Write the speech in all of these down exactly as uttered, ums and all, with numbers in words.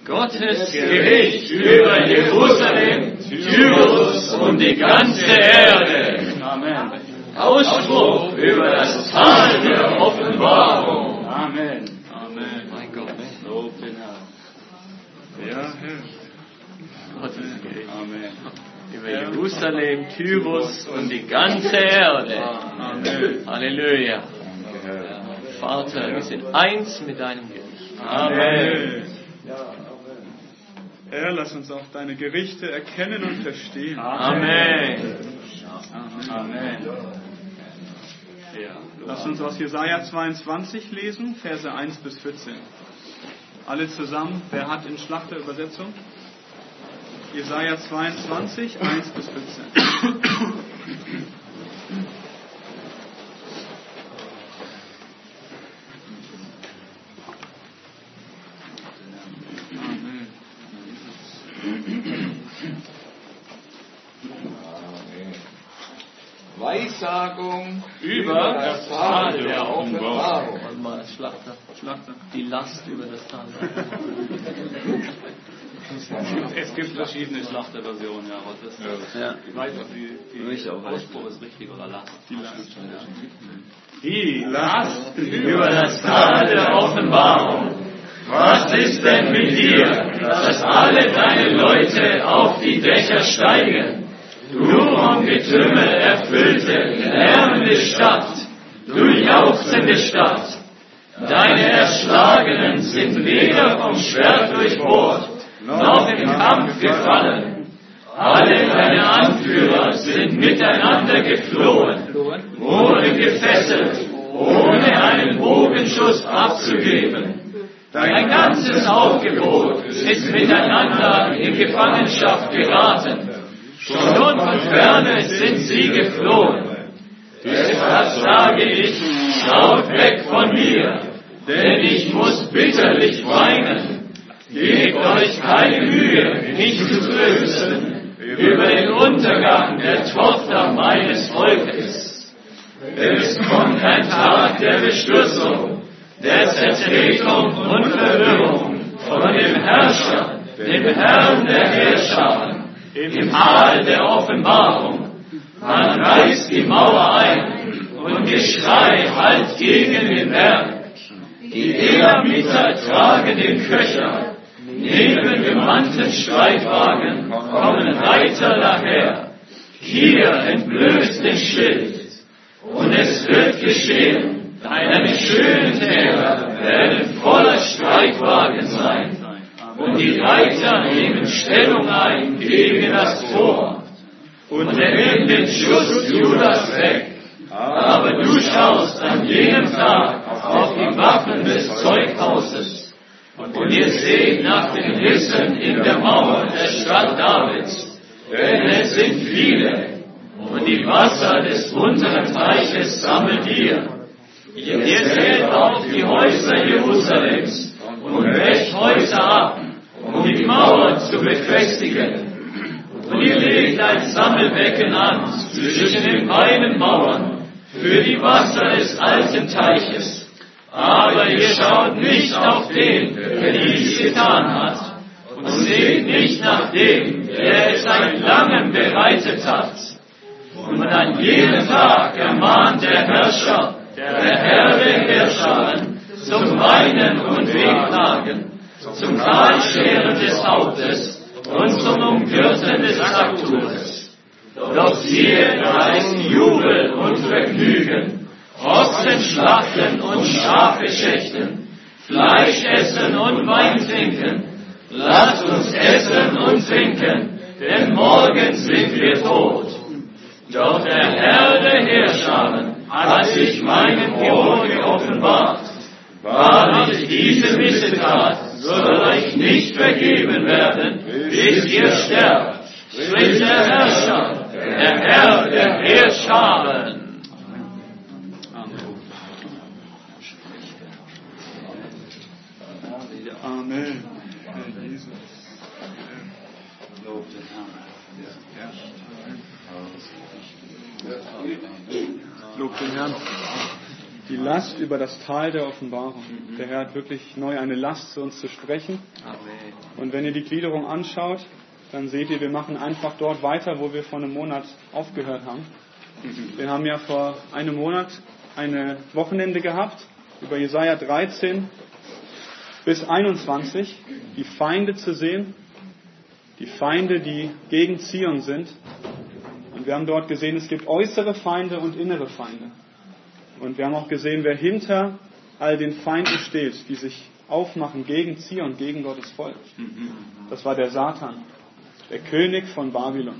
Gottes Gericht über Jerusalem, Tyrus und die ganze Erde. Amen. Ausspruch über das Tal der Offenbarung. Amen. Amen. Mein Gott. Lob den Herrn. Ja, Herr. Gottes Gericht. Amen. Über Jerusalem, Tyrus und die ganze Erde. Amen. Halleluja. Vater, wir sind eins mit deinem Gericht. Amen. Herr, lass uns auch deine Gerichte erkennen und verstehen. Amen. Amen. Lass uns aus Jesaja zweiundzwanzig lesen, Verse eins bis vierzehn. Alle zusammen, wer hat in Schlachterübersetzung? Jesaja zweiundzwanzig, eins bis vierzehn. Weissagung Über das Tal der Offenbarung. Warte mal, Schlachter. Schlachter. Die Last über das Tal. Es gibt verschiedene Schlachterversionen, ja, aber das Ja. ich weiß auch, die, die Ich auch. Ausspruch ist richtig oder Last. Die Last. Die Last über das Tal der Offenbarung. Was ist denn mit dir, dass alle deine Leute auf die Dächer steigen? Du vom Getümmel erfüllte, lärmende Stadt, du jauchzende Stadt. Deine Erschlagenen sind weder vom Schwert durchbohrt, noch im Kampf gefallen. Alle deine Anführer sind miteinander geflohen, wurden gefesselt, ohne einen Bogenschuss abzugeben. Dein ganzes Aufgebot ist miteinander in Gefangenschaft geraten. Schon von ferne sind sie geflohen. Deshalb sage ich, schaut weg von mir, denn ich muss bitterlich weinen. Gebt euch keine Mühe, mich zu trösten über den Untergang der Tochter meines Volkes. Denn es kommt ein Tag der Bestürzung, der Zertretung und Verwirrung von dem Herrscher, dem Herrn der Heerscharen, im Tal der Offenbarung. Man reißt die Mauer ein und Geschrei hallt gegen den Berg. Die Elamiter tragen den Köcher, neben gemannten Streitwagen kommen Reiter daher. Hier entblößt den Schild, und es wird geschehen, deine schönen Täler werden voller Streitwagen sein. Und die Reiter nehmen Stellung ein gegen das Tor. Und er nimmt den Schuss Judas weg. Aber du schaust an jenem Tag auf die Waffen des Zeughauses. Und ihr seht nach den Rissen in der Mauer der Stadt Davids. Denn es sind viele. Und die Wasser des unteren Teiches sammelt ihr. Ihr zählt auf die Häuser Jerusalems und brecht Häuser ab, um die Mauern zu befestigen. Und ihr legt ein Sammelbecken an zwischen den beiden Mauern für die Wasser des alten Teiches. Aber ihr schaut nicht auf den, der dies getan hat, und seht nicht nach dem, der es seit langem bereitet hat. Und an jenem Tag ermahnt der Herrscher, der Herr der Herrscharen, zum Weinen und Wehklagen, zum Kahlscheren des Hauptes und zum Umgürten des Sacktuches. Doch siehe, da ist Jubel und Vergnügen, Ochsen schlachten und Schafe schächten, Fleisch essen und Wein trinken. Lasst uns essen und trinken, denn morgen sind wir tot. Doch der Herr der Heerscharen hat sich meinen Thron geoffenbart. Wahrlich, diese Missetat soll euch nicht vergeben werden, bis ihr sterbt, spricht der Herrscher, der Herr der Heerscharen. Amen. Herr Jesus. Lob den Herrn. Lob den Herrn. Die Last über das Tal der Offenbarung. Der Herr hat wirklich neu eine Last zu uns zu sprechen. Und wenn ihr die Gliederung anschaut, dann seht ihr, wir machen einfach dort weiter, wo wir vor einem Monat aufgehört haben. Wir haben ja vor einem Monat eine Wochenende gehabt über Jesaja dreizehn bis einundzwanzig, die Feinde zu sehen, die Feinde, die gegen Zion sind. Und wir haben dort gesehen, es gibt äußere Feinde und innere Feinde. Und wir haben auch gesehen, wer hinter all den Feinden steht, die sich aufmachen gegen Zion, gegen Gottes Volk. Das war der Satan, der König von Babylon.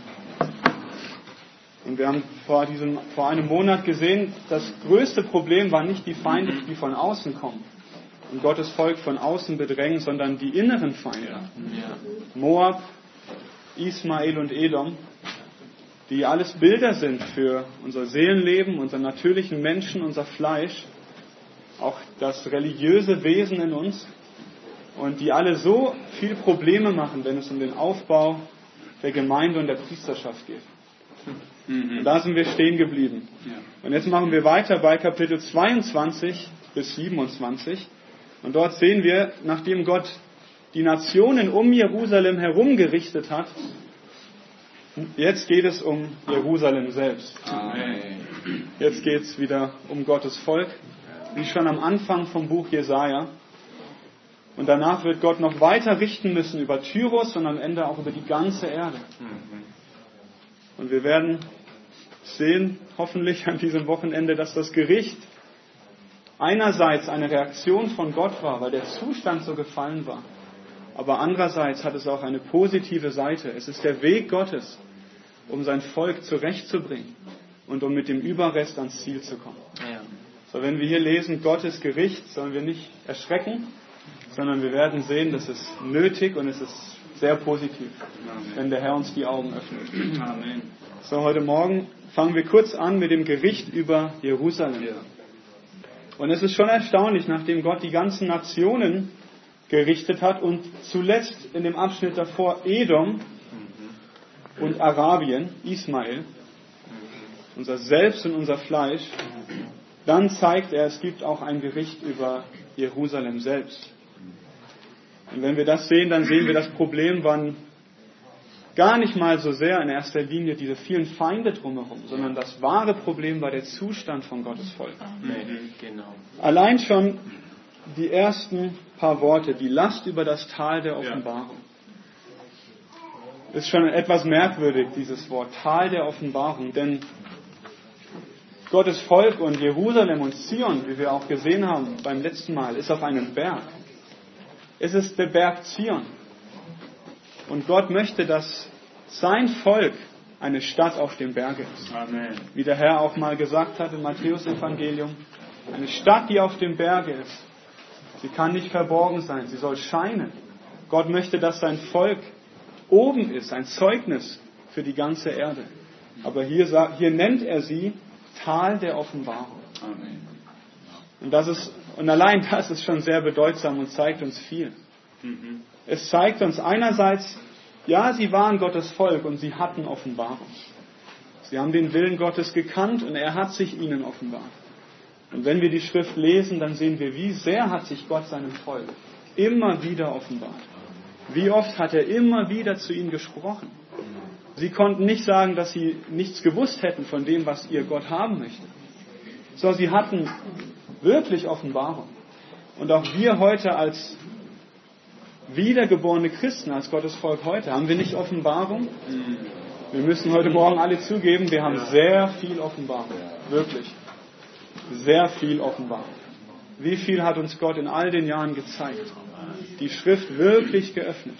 Und wir haben vor, diesem, vor einem Monat gesehen, das größte Problem war nicht die Feinde, die von außen kommen und Gottes Volk von außen bedrängen, sondern die inneren Feinde. Moab, Ismael und Edom, die alles Bilder sind für unser Seelenleben, unseren natürlichen Menschen, unser Fleisch, auch das religiöse Wesen in uns, und die alle so viel Probleme machen, wenn es um den Aufbau der Gemeinde und der Priesterschaft geht. Und da sind wir stehen geblieben. Und jetzt machen wir weiter bei Kapitel zweiundzwanzig bis siebenundzwanzig. Und dort sehen wir, nachdem Gott die Nationen um Jerusalem herum gerichtet hat, jetzt geht es um Jerusalem selbst. Amen. Jetzt geht es wieder um Gottes Volk, wie schon am Anfang vom Buch Jesaja. Und danach wird Gott noch weiter richten müssen über Tyrus und am Ende auch über die ganze Erde. Und wir werden sehen, hoffentlich an diesem Wochenende, dass das Gericht einerseits eine Reaktion von Gott war, weil der Zustand so gefallen war. Aber andererseits hat es auch eine positive Seite. Es ist der Weg Gottes, um sein Volk zurechtzubringen und um mit dem Überrest ans Ziel zu kommen. Ja. So, wenn wir hier lesen, Gottes Gericht, sollen wir nicht erschrecken, sondern wir werden sehen, das ist nötig und es ist sehr positiv, Amen, wenn der Herr uns die Augen öffnet. Amen. So, heute Morgen fangen wir kurz an mit dem Gericht über Jerusalem. Ja. Und es ist schon erstaunlich, nachdem Gott die ganzen Nationen gerichtet hat und zuletzt in dem Abschnitt davor Edom und Arabien, Ismael, unser Selbst und unser Fleisch, dann zeigt er, es gibt auch ein Gericht über Jerusalem selbst. Und wenn wir das sehen, dann sehen wir, das Problem waren gar nicht mal so sehr in erster Linie diese vielen Feinde drumherum, sondern das wahre Problem war der Zustand von Gottes Volk. Mhm, genau. Allein schon die ersten paar Worte, die Last über das Tal der Offenbarung. Ja. Ist schon etwas merkwürdig, dieses Wort, Tal der Offenbarung, denn Gottes Volk und Jerusalem und Zion, wie wir auch gesehen haben beim letzten Mal, ist auf einem Berg. Es ist der Berg Zion. Und Gott möchte, dass sein Volk eine Stadt auf dem Berge ist. Amen. Wie der Herr auch mal gesagt hat im Matthäus-Evangelium, eine Stadt, die auf dem Berge ist. Sie kann nicht verborgen sein, sie soll scheinen. Gott möchte, dass sein Volk oben ist, ein Zeugnis für die ganze Erde. Aber hier, hier nennt er sie Tal der Offenbarung. Amen. Und, das ist, und allein das ist schon sehr bedeutsam und zeigt uns viel. Mhm. Es zeigt uns einerseits, ja, sie waren Gottes Volk und sie hatten Offenbarung. Sie haben den Willen Gottes gekannt und er hat sich ihnen offenbart. Und wenn wir die Schrift lesen, dann sehen wir, wie sehr hat sich Gott seinem Volk immer wieder offenbart. Wie oft hat er immer wieder zu ihnen gesprochen. Sie konnten nicht sagen, dass sie nichts gewusst hätten von dem, was ihr Gott haben möchte. So, sie hatten wirklich Offenbarung. Und auch wir heute als wiedergeborene Christen, als Gottes Volk heute, haben wir nicht Offenbarung? Wir müssen heute Morgen alle zugeben, wir haben sehr viel Offenbarung. Wirklich. Sehr viel Offenbarung. Wie viel hat uns Gott in all den Jahren gezeigt? Die Schrift wirklich geöffnet.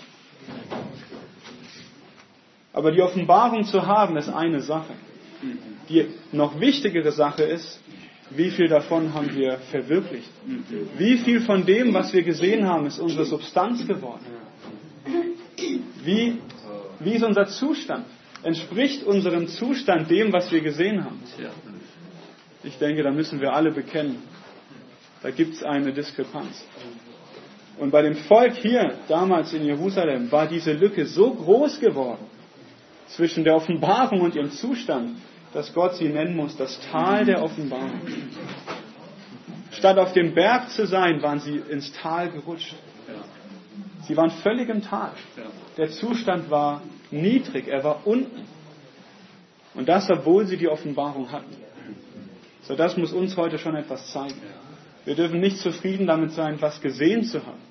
Aber die Offenbarung zu haben, ist eine Sache. Die noch wichtigere Sache ist, wie viel davon haben wir verwirklicht? Wie viel von dem, was wir gesehen haben, ist unsere Substanz geworden? Wie, wie ist unser Zustand? Entspricht unserem Zustand dem, was wir gesehen haben? Ich denke, da müssen wir alle bekennen. Da gibt es eine Diskrepanz. Und bei dem Volk hier, damals in Jerusalem, war diese Lücke so groß geworden zwischen der Offenbarung und ihrem Zustand, dass Gott sie nennen muss, das Tal der Offenbarung. Statt auf dem Berg zu sein, waren sie ins Tal gerutscht. Sie waren völlig im Tal. Der Zustand war niedrig, er war unten. Und das, obwohl sie die Offenbarung hatten. So, das muss uns heute schon etwas zeigen. Wir dürfen nicht zufrieden damit sein, was gesehen zu haben.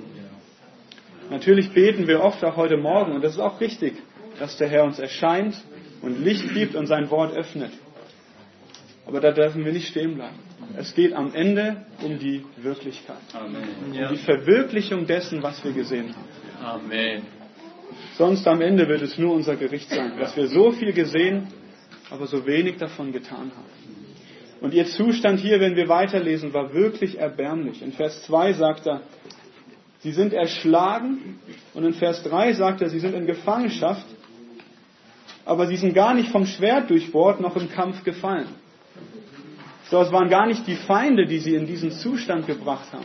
Natürlich beten wir oft auch heute Morgen, und das ist auch richtig, dass der Herr uns erscheint und Licht gibt und sein Wort öffnet. Aber da dürfen wir nicht stehen bleiben. Es geht am Ende um die Wirklichkeit. Amen. Um die Verwirklichung dessen, was wir gesehen haben. Amen. Sonst am Ende wird es nur unser Gericht sein, dass wir so viel gesehen, aber so wenig davon getan haben. Und ihr Zustand hier, wenn wir weiterlesen, war wirklich erbärmlich. In Vers zwei sagt er, sie sind erschlagen. Und in Vers drei sagt er, sie sind in Gefangenschaft. Aber sie sind gar nicht vom Schwert durchbohrt, noch im Kampf gefallen. So, es waren gar nicht die Feinde, die sie in diesen Zustand gebracht haben.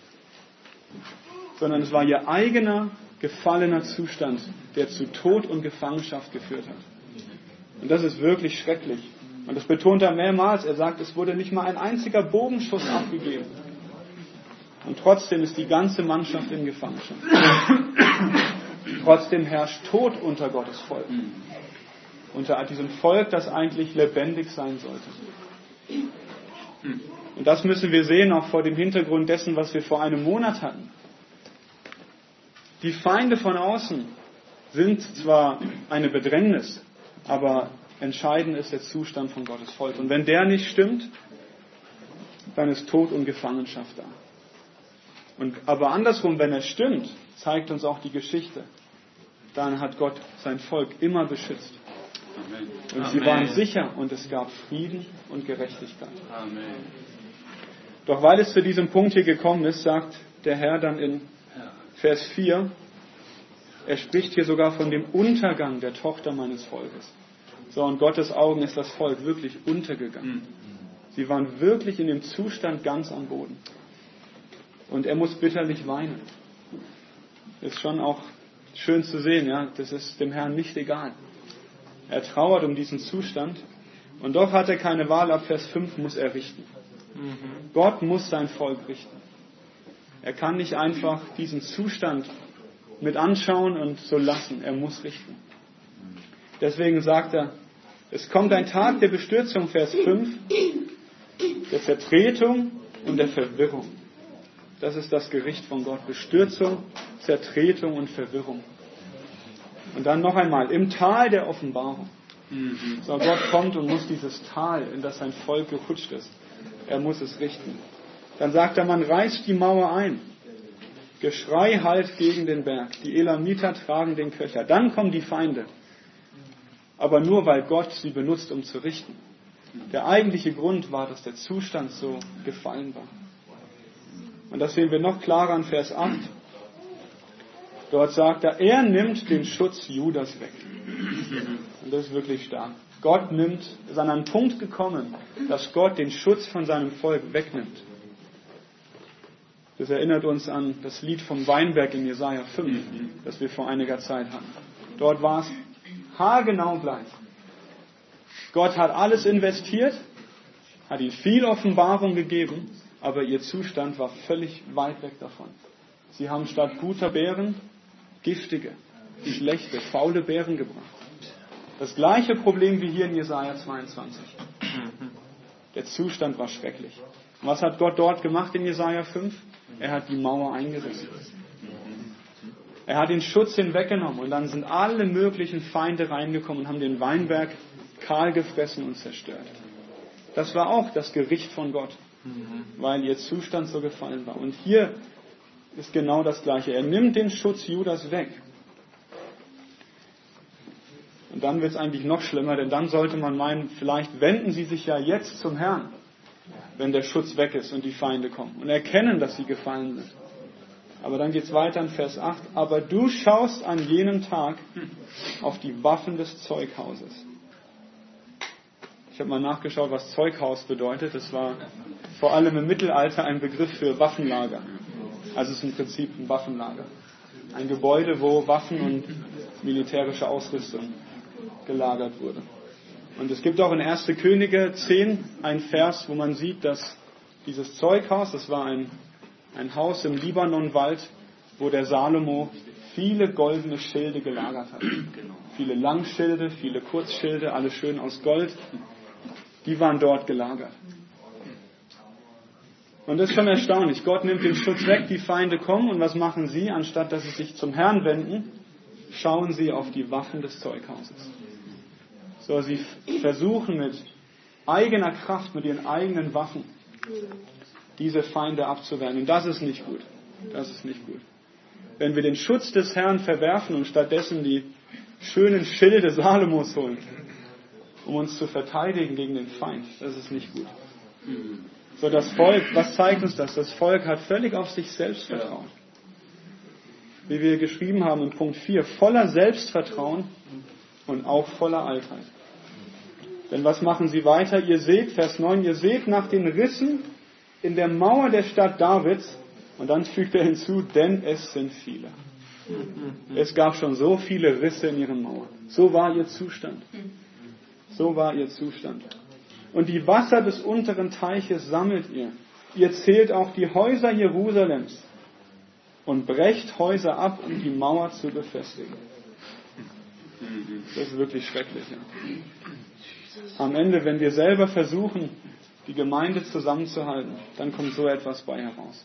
Sondern es war ihr eigener, gefallener Zustand, der zu Tod und Gefangenschaft geführt hat. Und das ist wirklich schrecklich. Und das betont er mehrmals. Er sagt, es wurde nicht mal ein einziger Bogenschuss abgegeben. Und trotzdem ist die ganze Mannschaft in Gefangenschaft. Trotzdem herrscht Tod unter Gottes Volk. Unter diesem Volk, das eigentlich lebendig sein sollte. Und das müssen wir sehen, auch vor dem Hintergrund dessen, was wir vor einem Monat hatten. Die Feinde von außen sind zwar eine Bedrängnis, aber entscheidend ist der Zustand von Gottes Volk. Und wenn der nicht stimmt, dann ist Tod und Gefangenschaft da. Und, aber andersrum, wenn er stimmt, zeigt uns auch die Geschichte, dann hat Gott sein Volk immer beschützt. Amen. Und Amen. Sie waren sicher und es gab Frieden und Gerechtigkeit. Amen. Doch weil es zu diesem Punkt hier gekommen ist, sagt der Herr dann in Vers vier, er spricht hier sogar von dem Untergang der Tochter meines Volkes. So, in Gottes Augen ist das Volk wirklich untergegangen. Sie waren wirklich in dem Zustand ganz am Boden. Und er muss bitterlich weinen. Ist schon auch schön zu sehen, ja, das ist dem Herrn nicht egal. Er trauert um diesen Zustand und doch hat er keine Wahl. Ab Vers fünf muss er richten. Mhm. Gott muss sein Volk richten. Er kann nicht einfach diesen Zustand mit anschauen und so lassen. Er muss richten. Deswegen sagt er, es kommt ein Tag der Bestürzung, Vers fünf, der Zertretung und der Verwirrung. Das ist das Gericht von Gott. Bestürzung, Zertretung und Verwirrung. Und dann noch einmal, im Tal der Offenbarung. Mhm. So, Gott kommt und muss dieses Tal, in das sein Volk gerutscht ist, er muss es richten. Dann sagt er, man reißt die Mauer ein. Geschrei hallt gegen den Berg. Die Elamiter tragen den Köcher. Dann kommen die Feinde. Aber nur, weil Gott sie benutzt, um zu richten. Der eigentliche Grund war, dass der Zustand so gefallen war. Und das sehen wir noch klarer in Vers acht. Dort sagt er, er nimmt den Schutz Judas weg. Und das ist wirklich stark. Gott nimmt, ist an einen Punkt gekommen, dass Gott den Schutz von seinem Volk wegnimmt. Das erinnert uns an das Lied vom Weinberg in Jesaja fünf, das wir vor einiger Zeit hatten. Dort war es haargenau gleich. Gott hat alles investiert, hat ihnen viel Offenbarung gegeben, aber ihr Zustand war völlig weit weg davon. Sie haben statt guter Beeren giftige, schlechte, faule Beeren gebracht. Das gleiche Problem wie hier in Jesaja zweiundzwanzig. Der Zustand war schrecklich. Und was hat Gott dort gemacht in Jesaja fünf? Er hat die Mauer eingerissen. Er hat den Schutz hinweggenommen und dann sind alle möglichen Feinde reingekommen und haben den Weinberg kahl gefressen und zerstört. Das war auch das Gericht von Gott, weil ihr Zustand so gefallen war. Und hier ist genau das Gleiche. Er nimmt den Schutz Judas weg. Und dann wird es eigentlich noch schlimmer, denn dann sollte man meinen, vielleicht wenden sie sich ja jetzt zum Herrn, wenn der Schutz weg ist und die Feinde kommen und erkennen, dass sie gefallen sind. Aber dann geht es weiter in Vers acht. Aber du schaust an jenem Tag auf die Waffen des Zeughauses. Ich habe mal nachgeschaut, was Zeughaus bedeutet. Das war vor allem im Mittelalter ein Begriff für Waffenlager. Also es ist im Prinzip ein Waffenlager. Ein Gebäude, wo Waffen und militärische Ausrüstung gelagert wurde. Und es gibt auch in erste Könige zehn einen Vers, wo man sieht, dass Dieses Zeughaus, das war ein, ein Haus im Libanonwald, wo der Salomo viele goldene Schilde gelagert hat. Viele Langschilde, viele Kurzschilde, alle schön aus Gold. Die waren dort gelagert. Und das ist schon erstaunlich. Gott nimmt den Schutz weg, die Feinde kommen und was machen sie? Anstatt dass sie sich zum Herrn wenden, schauen sie auf die Waffen des Zeughauses. So, sie versuchen mit eigener Kraft, mit ihren eigenen Waffen, diese Feinde abzuwehren. Und das ist nicht gut. Das ist nicht gut. Wenn wir den Schutz des Herrn verwerfen und stattdessen die schönen Schilde Salomos holen, um uns zu verteidigen gegen den Feind, das ist nicht gut. So, das Volk, was zeigt uns das? Das Volk hat völlig auf sich selbst vertraut. Wie wir geschrieben haben in Punkt vier, voller Selbstvertrauen und auch voller Altheit. Denn was machen sie weiter? Ihr seht, Vers neun, ihr seht nach den Rissen in der Mauer der Stadt Davids, und dann fügt er hinzu, denn es sind viele. Es gab schon so viele Risse in ihren Mauern. So war ihr Zustand. So war ihr Zustand. Und die Wasser des unteren Teiches sammelt ihr. Ihr zählt auch die Häuser Jerusalems und brecht Häuser ab, um die Mauer zu befestigen. Das ist wirklich schrecklich. Ja. Am Ende, wenn wir selber versuchen, die Gemeinde zusammenzuhalten, dann kommt so etwas bei heraus.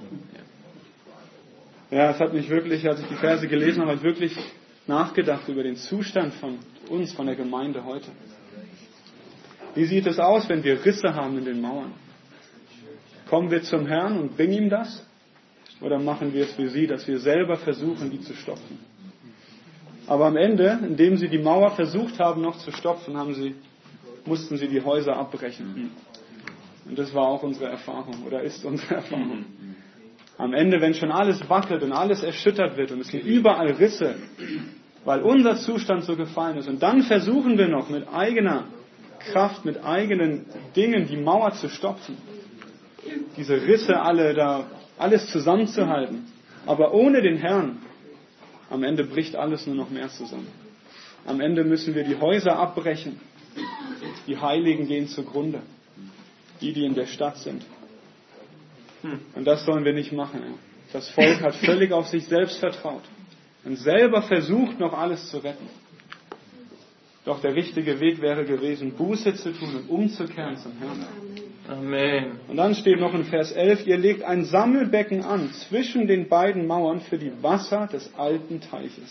Ja, es hat mich wirklich, als ich die Verse gelesen habe, wirklich nachgedacht über den Zustand von uns, von der Gemeinde heute. Wie sieht es aus, wenn wir Risse haben in den Mauern? Kommen wir zum Herrn und bringen ihm das? Oder machen wir es wie sie, dass wir selber versuchen, die zu stopfen? Aber am Ende, indem sie die Mauer versucht haben, noch zu stopfen, haben sie, mussten sie die Häuser abbrechen. Und das war auch unsere Erfahrung, oder ist unsere Erfahrung. Am Ende, wenn schon alles wackelt und alles erschüttert wird und es sind überall Risse, weil unser Zustand so gefallen ist, und dann versuchen wir noch mit eigener Kraft, mit eigenen Dingen die Mauer zu stopfen, diese Risse alle da, alles zusammenzuhalten, aber ohne den Herrn, am Ende bricht alles nur noch mehr zusammen. Am Ende müssen wir die Häuser abbrechen, die Heiligen gehen zugrunde, die, die in der Stadt sind. Und das sollen wir nicht machen. Das Volk hat völlig auf sich selbst vertraut und selber versucht, noch alles zu retten. Doch der richtige Weg wäre gewesen, Buße zu tun und umzukehren zum Herrn. Amen. Und dann steht noch in Vers elf, ihr legt ein Sammelbecken an zwischen den beiden Mauern für die Wasser des alten Teiches.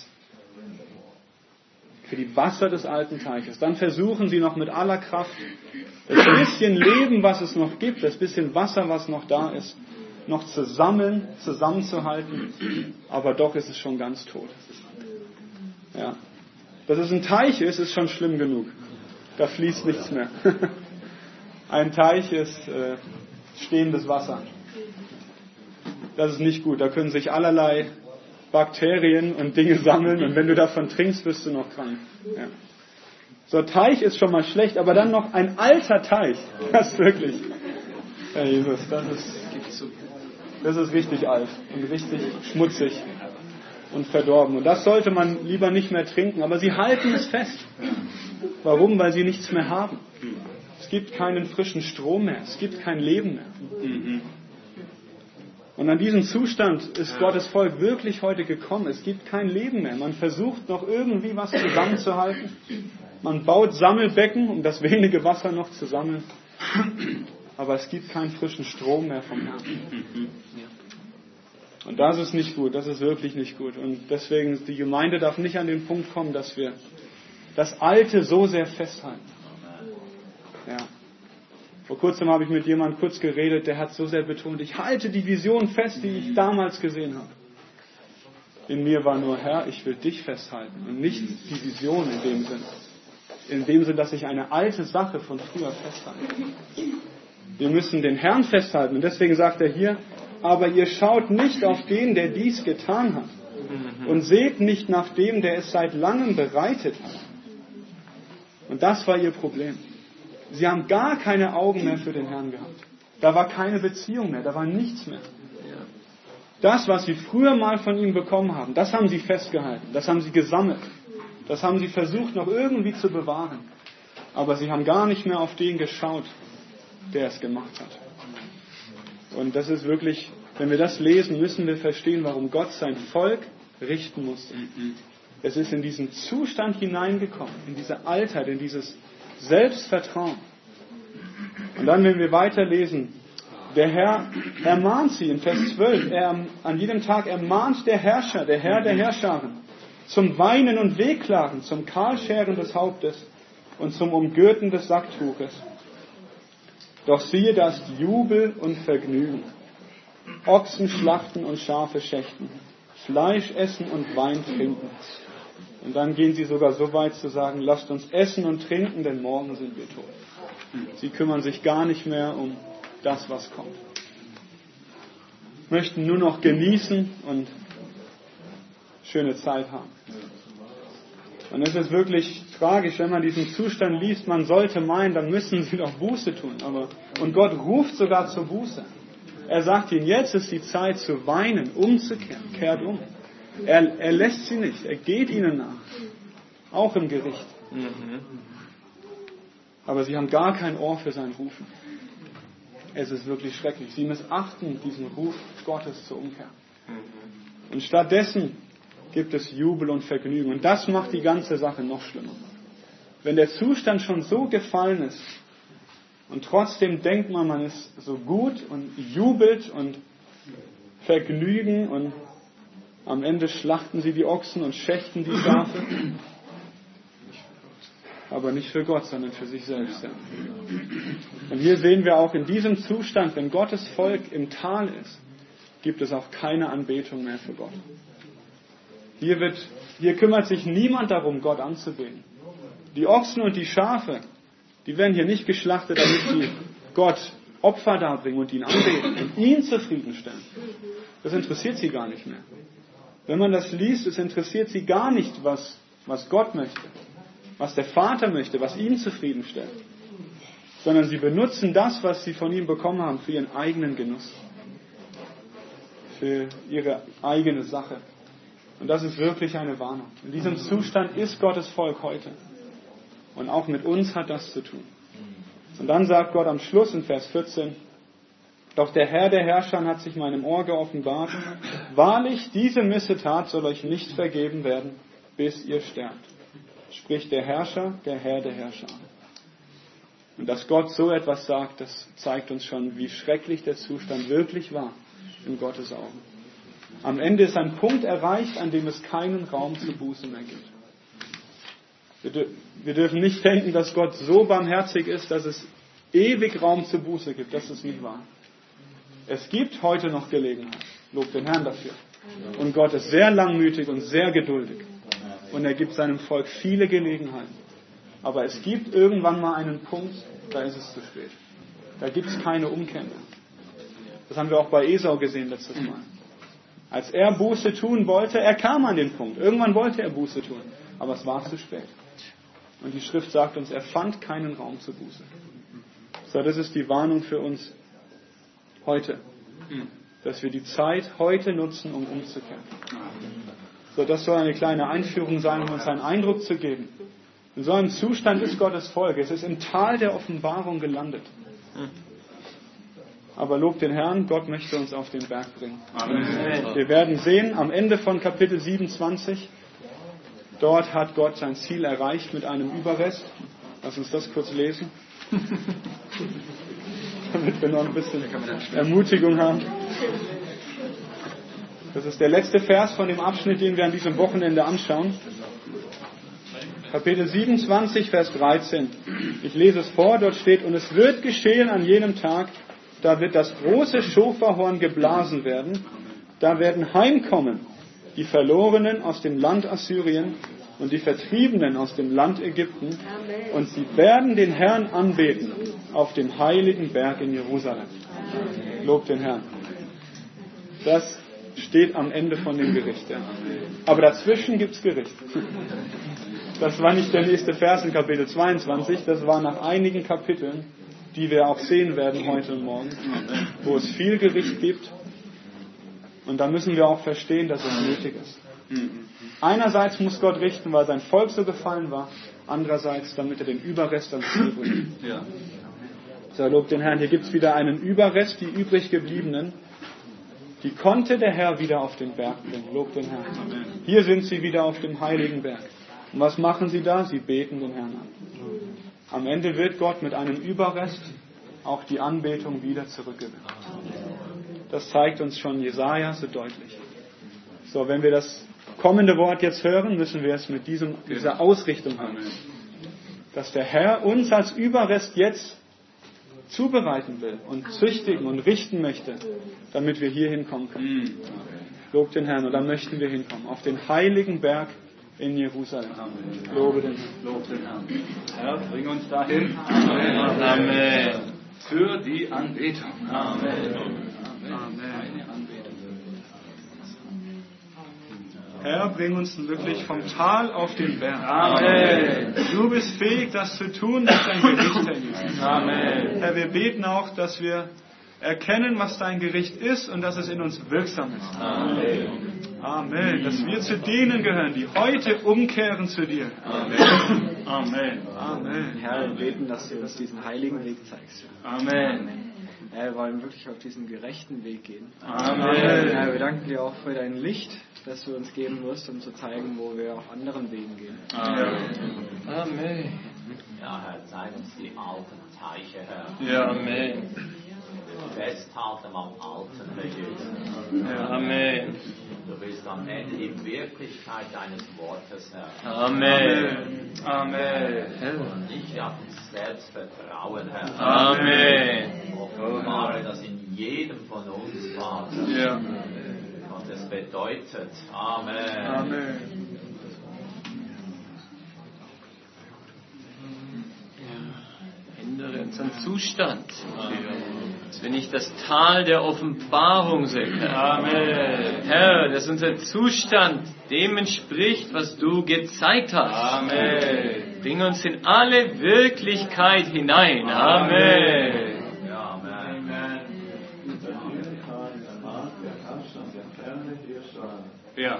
Für die Wasser des alten Teiches. Dann versuchen sie noch mit aller Kraft, das bisschen Leben, was es noch gibt, das bisschen Wasser, was noch da ist, noch zu sammeln, zusammenzuhalten. Aber doch ist es schon ganz tot. Ja. Dass es ein Teich ist, ist schon schlimm genug. Da fließt nichts mehr. Ein Teich ist äh, stehendes Wasser. Das ist nicht gut. Da können sich allerlei Bakterien und Dinge sammeln und wenn du davon trinkst, wirst du noch krank. Ja. So, Teich ist schon mal schlecht, aber dann noch ein alter Teich. Das ist wirklich, Herr Jesus, das ist, das ist richtig alt und richtig schmutzig und verdorben. Und das sollte man lieber nicht mehr trinken, aber sie halten es fest. Warum? Weil sie nichts mehr haben. Es gibt keinen frischen Strom mehr, es gibt kein Leben mehr. Und an diesen Zustand ist Gottes Volk wirklich heute gekommen. Es gibt kein Leben mehr. Man versucht noch irgendwie was zusammenzuhalten. Man baut Sammelbecken, um das wenige Wasser noch zu sammeln. Aber es gibt keinen frischen Strom mehr vom Herrn. Und das ist nicht gut. Das ist wirklich nicht gut. Und deswegen, die Gemeinde darf nicht an den Punkt kommen, dass wir das Alte so sehr festhalten. Ja. Vor kurzem habe ich mit jemandem kurz geredet, der hat so sehr betont, ich halte die Vision fest, die ich damals gesehen habe. In mir war nur, Herr, ich will dich festhalten und nicht die Vision in dem Sinn. In dem Sinn, dass ich eine alte Sache von früher festhalte. Wir müssen den Herrn festhalten. Und deswegen sagt er hier, aber ihr schaut nicht auf den, der dies getan hat. Und seht nicht nach dem, der es seit langem bereitet hat. Und das war ihr Problem. Sie haben gar keine Augen mehr für den Herrn gehabt. Da war keine Beziehung mehr, da war nichts mehr. Das, was sie früher mal von ihm bekommen haben, das haben sie festgehalten, das haben sie gesammelt. Das haben sie versucht noch irgendwie zu bewahren. Aber sie haben gar nicht mehr auf den geschaut, der es gemacht hat. Und das ist wirklich, wenn wir das lesen, müssen wir verstehen, warum Gott sein Volk richten musste. Es ist in diesen Zustand hineingekommen, in diese Altheit, in dieses Selbstvertrauen. Und dann, wenn wir weiterlesen, der Herr ermahnt sie in Vers zwölf, er, an jedem Tag ermahnt der Herrscher, der Herr der Herrscharen, zum Weinen und Wehklagen, zum Kahlscheren des Hauptes und zum Umgürten des Sacktuches. Doch siehe, da ist Jubel und Vergnügen, Ochsen schlachten und Schafe schächten, Fleisch essen und Wein trinken. Und dann gehen sie sogar so weit zu sagen, lasst uns essen und trinken, denn morgen sind wir tot. Sie kümmern sich gar nicht mehr um das, was kommt. Möchten nur noch genießen und schöne Zeit haben. Und es ist wirklich tragisch, wenn man diesen Zustand liest, man sollte meinen, dann müssen sie doch Buße tun. Aber, und Gott ruft sogar zur Buße. Er sagt ihnen, jetzt ist die Zeit zu weinen, umzukehren, kehrt um. Er, er lässt sie nicht, er geht ihnen nach. Auch im Gericht. Aber sie haben gar kein Ohr für sein Rufen. Es ist wirklich schrecklich. Sie missachten diesen Ruf Gottes zur Umkehr. Und stattdessen gibt es Jubel und Vergnügen. Und das macht die ganze Sache noch schlimmer. Wenn der Zustand schon so gefallen ist und trotzdem denkt man, man ist so gut und jubelt und Vergnügen und am Ende schlachten sie die Ochsen und schächten die Schafe. Aber nicht für Gott, sondern für sich selbst. Ja. Und hier sehen wir auch in diesem Zustand, wenn Gottes Volk im Tal ist, gibt es auch keine Anbetung mehr für Gott. Hier, wird, hier kümmert sich niemand darum, Gott anzubeten. Die Ochsen und die Schafe, die werden hier nicht geschlachtet, damit sie Gott Opfer darbringen und ihn anbeten und ihn zufriedenstellen. Das interessiert sie gar nicht mehr. Wenn man das liest, es interessiert sie gar nicht, was, was Gott möchte, was der Vater möchte, was ihn zufriedenstellt. Sondern sie benutzen das, was sie von ihm bekommen haben, für ihren eigenen Genuss. Für ihre eigene Sache. Und das ist wirklich eine Warnung. In diesem Zustand ist Gottes Volk heute. Und auch mit uns hat das zu tun. Und dann sagt Gott am Schluss in Vers vierzehn, doch der Herr der Herrscher hat sich meinem Ohr geoffenbart. Wahrlich, diese Missetat soll euch nicht vergeben werden, bis ihr sterbt. Spricht der Herrscher, der Herr der Herrscher. Und dass Gott so etwas sagt, das zeigt uns schon, wie schrecklich der Zustand wirklich war in Gottes Augen. Am Ende ist ein Punkt erreicht, an dem es keinen Raum zur Buße mehr gibt. Wir, dür- wir dürfen nicht denken, dass Gott so barmherzig ist, dass es ewig Raum zur Buße gibt. Das ist nicht wahr. Es gibt heute noch Gelegenheit. Lob den Herrn dafür. Und Gott ist sehr langmütig und sehr geduldig. Und er gibt seinem Volk viele Gelegenheiten. Aber es gibt irgendwann mal einen Punkt, da ist es zu spät. Da gibt es keine Umkehr mehr. Das haben wir auch bei Esau gesehen letztes Mal. Als er Buße tun wollte, er kam an den Punkt. Irgendwann wollte er Buße tun. Aber es war zu spät. Und die Schrift sagt uns, er fand keinen Raum zur Buße. So, das ist die Warnung für uns heute. Dass wir die Zeit heute nutzen, um umzukehren. So, das soll eine kleine Einführung sein, um uns einen Eindruck zu geben. In so einem Zustand ist Gottes Volk. Es ist im Tal der Offenbarung gelandet. Aber lob den Herrn, Gott möchte uns auf den Berg bringen. Amen. Wir werden sehen, am Ende von Kapitel siebenundzwanzig, dort hat Gott sein Ziel erreicht mit einem Überrest. Lass uns das kurz lesen, damit wir noch ein bisschen Ermutigung haben. Das ist der letzte Vers von dem Abschnitt, den wir an diesem Wochenende anschauen. Kapitel siebenundzwanzig, Vers dreizehn. Ich lese es vor, dort steht, und es wird geschehen an jenem Tag, da wird das große Schofarhorn geblasen werden, da werden heimkommen die Verlorenen aus dem Land Assyrien und die Vertriebenen aus dem Land Ägypten, und sie werden den Herrn anbeten auf dem heiligen Berg in Jerusalem. Lob den Herrn. Das steht am Ende von dem Gericht. Ja. Aber dazwischen gibt es Gericht. Das war nicht der nächste Vers in Kapitel zweiundzwanzig, das war nach einigen Kapiteln, die wir auch sehen werden heute und morgen, wo es viel Gericht gibt. Und da müssen wir auch verstehen, dass es nötig ist. Einerseits muss Gott richten, weil sein Volk so gefallen war, andererseits, damit er den Überrest ans Ziel bringt. So, lob den Herrn. Hier gibt es wieder einen Überrest, die übrig gebliebenen. Die konnte der Herr wieder auf den Berg bringen. Lob den Herrn. Hier sind sie wieder auf dem heiligen Berg. Und was machen sie da? Sie beten den Herrn an. Am Ende wird Gott mit einem Überrest auch die Anbetung wieder zurückgewinnen. Das zeigt uns schon Jesaja so deutlich. So, wenn wir das kommende Wort jetzt hören, müssen wir es mit diesem, dieser Ausrichtung haben. Dass der Herr uns als Überrest jetzt zubereiten will und züchtigen und richten möchte, damit wir hier hinkommen können. Lob den Herrn, und dann möchten wir hinkommen, auf den heiligen Berg in Jerusalem. Lobe den Herrn. Lob den Herrn. Herr, bring uns dahin. Amen. Amen. Für die Anbetung. Amen. Amen. Herr, bring uns wirklich vom Tal auf den Berg. Amen. Du bist fähig, das zu tun, was dein Gericht, Herr Jesus. Amen. Herr, wir beten auch, dass wir erkennen, was dein Gericht ist und dass es in uns wirksam ist. Amen. Amen. Dass wir zu denen gehören, die heute umkehren zu dir. Amen. Amen. Amen. Herr, wir beten, dass du uns diesen heiligen Weg zeigst. Amen. Herr, wir wollen wirklich auf diesen gerechten Weg gehen. Amen. Herr, wir danken dir auch für dein Licht, das du uns geben wirst, um zu zeigen, wo wir auf anderen Wegen gehen. Amen. Amen. Ja, Herr, zeig uns die alten Teiche, Herr. Ja, Amen. Festhalten am Alten, Herr Jesus. Ja, Amen. Du bist am Ende die Wirklichkeit deines Wortes, Herr. Amen. Amen. Und nicht auf uns selbst vertrauen, Herr. Amen. Offenbare das in jedem von uns, Vater. Ja. Und es bedeutet, Amen. Amen. Ändere unseren Zustand. Dass wir nicht das Tal der Offenbarung sind, Herr. Amen. Herr, dass unser Zustand dem entspricht, was du gezeigt hast. Amen. Bring uns in alle Wirklichkeit hinein. Amen. Ja, Amen. Ja.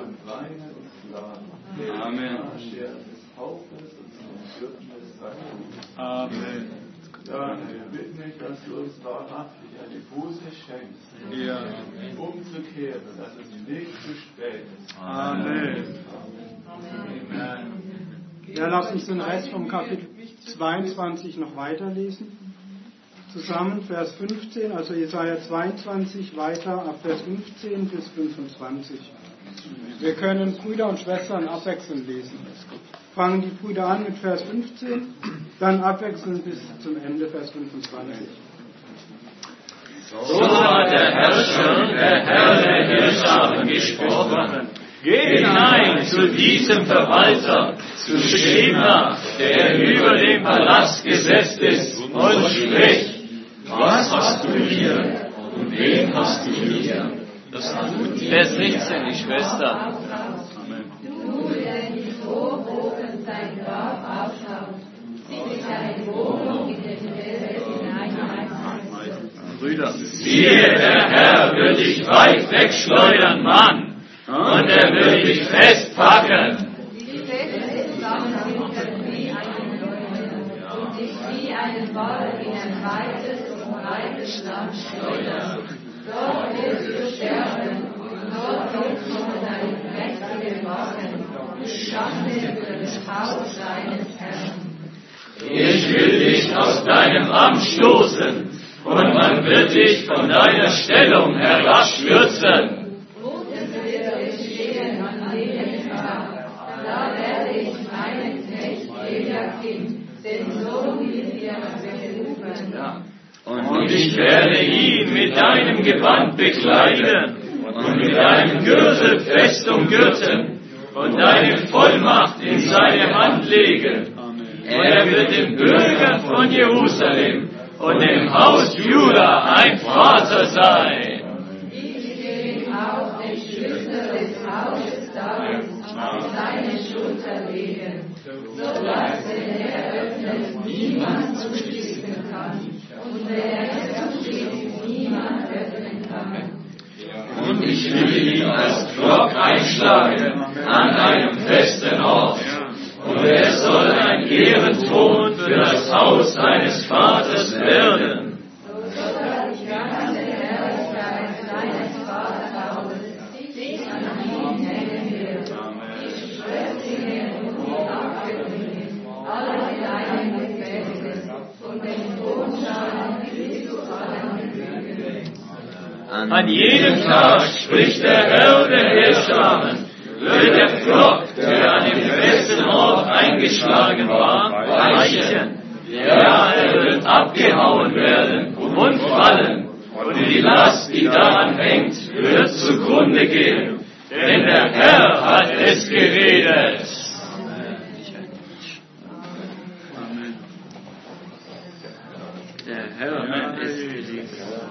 Amen. Amen. Ja, wir bitten dich, dass du uns wahrhaftig eine Buße schenkst, Ja. umzukehren, dass es nicht zu spät ist. Amen. Amen. Ja, lasst uns den Rest vom Kapitel zweiundzwanzig noch weiterlesen. Zusammen Vers fünfzehn, also Jesaja zweiundzwanzig, weiter ab Vers fünfzehn bis fünfundzwanzig. Wir können Brüder und Schwestern abwechselnd lesen. Fangen die Brüder an mit Vers fünfzehn, dann abwechselnd bis zum Ende Vers fünfundzwanzig. So hat der Herrscher, der Herr der Herrscher gesprochen. Geht hinein zu diesem Verwalter, zu Schebna, der über dem Palast gesetzt ist, und spricht: Was hast du hier und wen hast du hier? Das tut Vers sechzehn, die Schwester. Du, der nicht so hoch sein Grab ausschaut, sie sich eine Wohnung in den Felsen hineinreißen. Brüder, siehe, der Herr wird dich weit wegschleudern, Mann, und er wird dich festpacken. Die Feste zusammenwinkeln wie einen Leute und dich wie einen Ball in ein weites und breites Land schleudern. Dort wirst du sterben, und dort wird kommen dein mächtiger Wagen, Schande für das Haus deines Herrn. Ich will dich aus deinem Amt stoßen, und man wird dich von deiner Stellung herabstürzen. Gutes wird geschehen an dem Tag, da werde ich meinen Knecht Eliakim, den Sohn Hilias, berufen. Und ich werde ihn mit deinem Gewand bekleiden und mit deinem Gürtel fest umgürten und deine Vollmacht in seine Hand legen. Er wird dem Bürger von Jerusalem und dem Haus Juda ein Vater sein. Ich will ihm auch den Schlüssel des Hauses Davids auf seine Schulter legen, so dass wenn er öffnet, niemand zuschließen kann, und wenn er zuschließt, niemand öffnen kann. Und ich will ihn als Pflock einschlagen an einem festen Ort. Und er soll ein Ehrenthron für das Haus seines Vaters werden. An jedem Tag spricht der Herr der Heerscharen, wird der Pflock, der an dem festen Ort eingeschlagen war, weichen. Ja, er wird abgehauen werden und fallen, und die Last, die daran hängt, wird zugrunde gehen. Denn der Herr hat es geredet. Der Herr hat es geredet.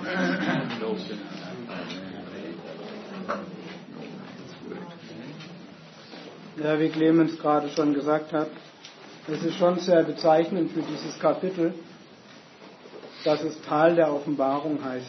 Ja, wie Clemens gerade schon gesagt hat, es ist schon sehr bezeichnend für dieses Kapitel, dass es Tal der Offenbarung heißt.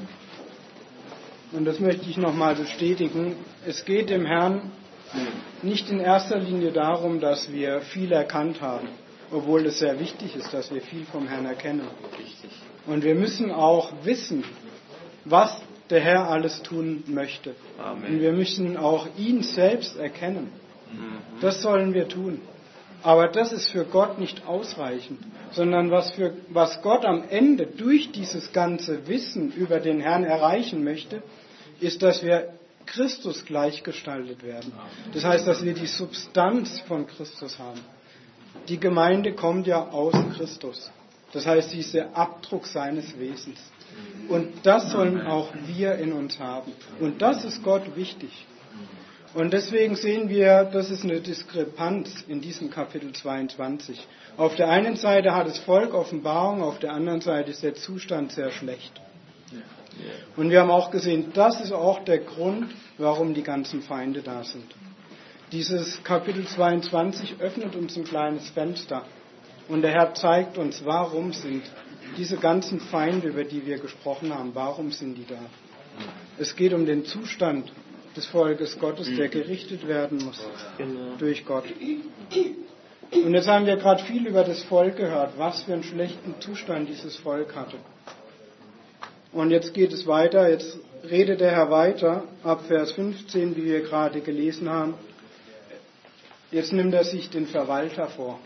Und das möchte ich nochmal bestätigen. Es geht dem Herrn nicht in erster Linie darum, dass wir viel erkannt haben, obwohl es sehr wichtig ist, dass wir viel vom Herrn erkennen. Und wir müssen auch wissen, was der Herr alles tun möchte. Amen. Und wir müssen auch ihn selbst erkennen. Das sollen wir tun. Aber das ist für Gott nicht ausreichend, sondern was, für, was Gott am Ende durch dieses ganze Wissen über den Herrn erreichen möchte, ist, dass wir Christus gleichgestaltet werden. Das heißt, dass wir die Substanz von Christus haben. Die Gemeinde kommt ja aus Christus. Das heißt, sie ist der Abdruck seines Wesens. Und das sollen auch wir in uns haben. Und das ist Gott wichtig. Und deswegen sehen wir, das ist eine Diskrepanz in diesem Kapitel zweiundzwanzig. Auf der einen Seite hat das Volk Offenbarung, auf der anderen Seite ist der Zustand sehr schlecht. Und wir haben auch gesehen, das ist auch der Grund, warum die ganzen Feinde da sind. Dieses Kapitel zweiundzwanzig öffnet uns ein kleines Fenster. Und der Herr zeigt uns, warum sind diese ganzen Feinde, über die wir gesprochen haben, warum sind die da? Es geht um den Zustand des Volkes Gottes, der gerichtet werden muss durch Gott. Und jetzt haben wir gerade viel über das Volk gehört, was für einen schlechten Zustand dieses Volk hatte. Und jetzt geht es weiter, jetzt redet der Herr weiter, ab Vers fünfzehn, wie wir gerade gelesen haben. Jetzt nimmt er sich den Verwalter vor.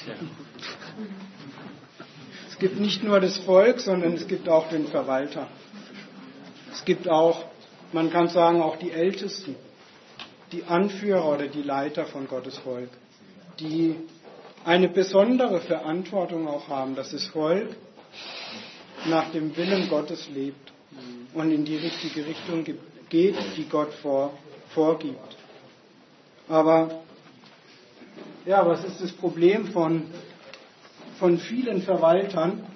Es gibt nicht nur das Volk, sondern es gibt auch den Verwalter. Es gibt auch, man kann sagen, auch die Ältesten, die Anführer oder die Leiter von Gottes Volk, die eine besondere Verantwortung auch haben, dass das Volk nach dem Willen Gottes lebt und in die richtige Richtung geht, die Gott vor, vorgibt. Aber ja, was ist das Problem von, von vielen Verwaltern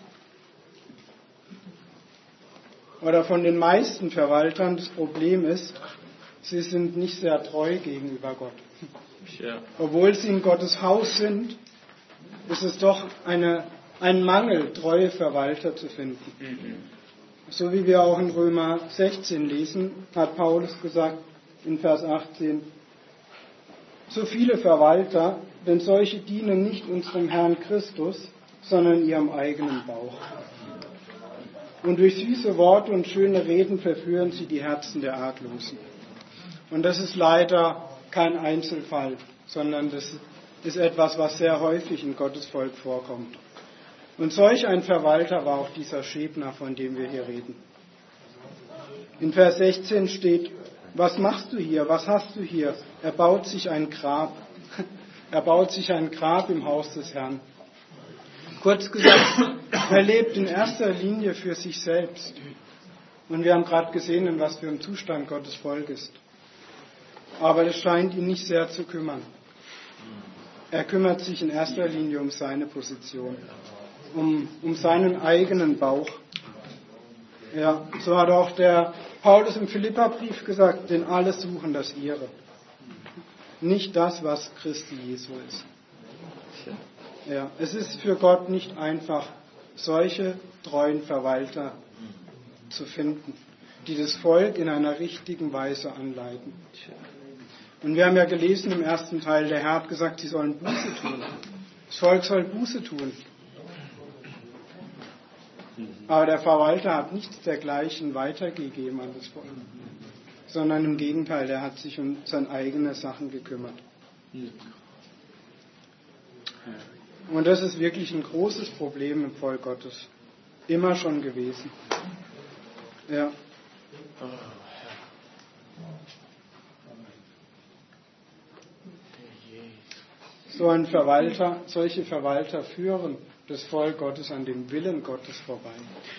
oder von den meisten Verwaltern? Das Problem ist, sie sind nicht sehr treu gegenüber Gott. Ja. Obwohl sie in Gottes Haus sind, ist es doch eine, ein Mangel, treue Verwalter zu finden. Mhm. So wie wir auch in Römer sechzehn lesen, hat Paulus gesagt in Vers achtzehn, so viele Verwalter, denn solche dienen nicht unserem Herrn Christus, sondern ihrem eigenen Bauch. Und durch süße Worte und schöne Reden verführen sie die Herzen der Arglosen. Und das ist leider kein Einzelfall, sondern das ist etwas, was sehr häufig in Gottes Volk vorkommt. Und solch ein Verwalter war auch dieser Schebner, von dem wir hier reden. In Vers sechzehn steht, was machst du hier, was hast du hier? Er baut sich ein Grab. Er baut sich ein Grab im Haus des Herrn. Kurz gesagt, er lebt in erster Linie für sich selbst. Und wir haben gerade gesehen, in was für einem Zustand Gottes Volk ist. Aber es scheint ihn nicht sehr zu kümmern. Er kümmert sich in erster Linie um seine Position, um, um seinen eigenen Bauch. Ja, so hat auch der Paulus im Philipperbrief gesagt, denn alle suchen das ihre. Nicht das, was Christi Jesu ist. Ja, es ist für Gott nicht einfach, solche treuen Verwalter zu finden, die das Volk in einer richtigen Weise anleiten. Und wir haben ja gelesen im ersten Teil, der Herr hat gesagt, sie sollen Buße tun. Das Volk soll Buße tun. Aber der Verwalter hat nichts dergleichen weitergegeben an das Volk, sondern im Gegenteil, er hat sich um seine eigenen Sachen gekümmert. Und das ist wirklich ein großes Problem im Volk Gottes. Immer schon gewesen. Ja. So ein Verwalter, solche Verwalter führen das Volk Gottes an dem Willen Gottes vorbei.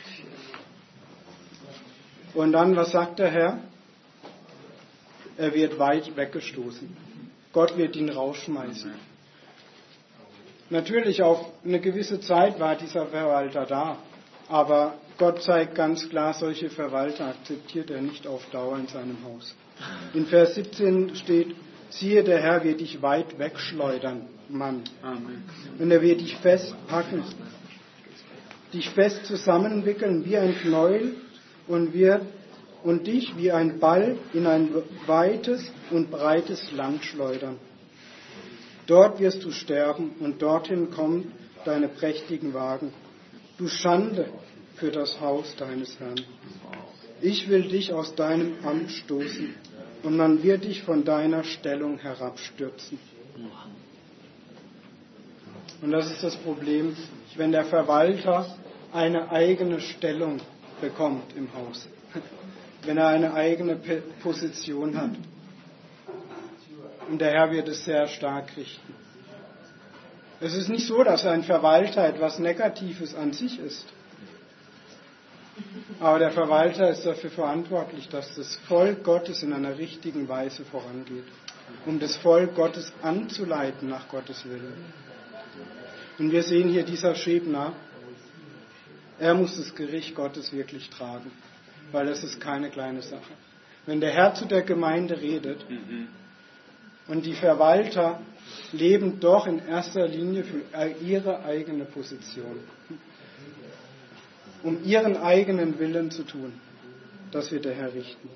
Und dann, was sagt der Herr? Er wird weit weggestoßen. Gott wird ihn rausschmeißen. Natürlich, auf eine gewisse Zeit war dieser Verwalter da, aber Gott zeigt ganz klar, solche Verwalter akzeptiert er nicht auf Dauer in seinem Haus. In Vers siebzehn steht, siehe, der Herr wird dich weit wegschleudern, Mann. Amen. Und er wird dich festpacken, dich fest zusammenwickeln wie ein Knäuel und, wird, und dich wie ein Ball in ein weites und breites Land schleudern. Dort wirst du sterben und dorthin kommen deine prächtigen Wagen. Du Schande für das Haus deines Herrn. Ich will dich aus deinem Amt stoßen und man wird dich von deiner Stellung herabstürzen. Und das ist das Problem, wenn der Verwalter eine eigene Stellung bekommt im Haus, wenn er eine eigene Position hat. Und der Herr wird es sehr stark richten. Es ist nicht so, dass ein Verwalter etwas Negatives an sich ist. Aber der Verwalter ist dafür verantwortlich, dass das Volk Gottes in einer richtigen Weise vorangeht, um das Volk Gottes anzuleiten nach Gottes Willen. Und wir sehen hier dieser Schebner, er muss das Gericht Gottes wirklich tragen, weil das ist keine kleine Sache. Wenn der Herr zu der Gemeinde redet, und die Verwalter leben doch in erster Linie für ihre eigene Position, um ihren eigenen Willen zu tun. Das wird der Herr richten.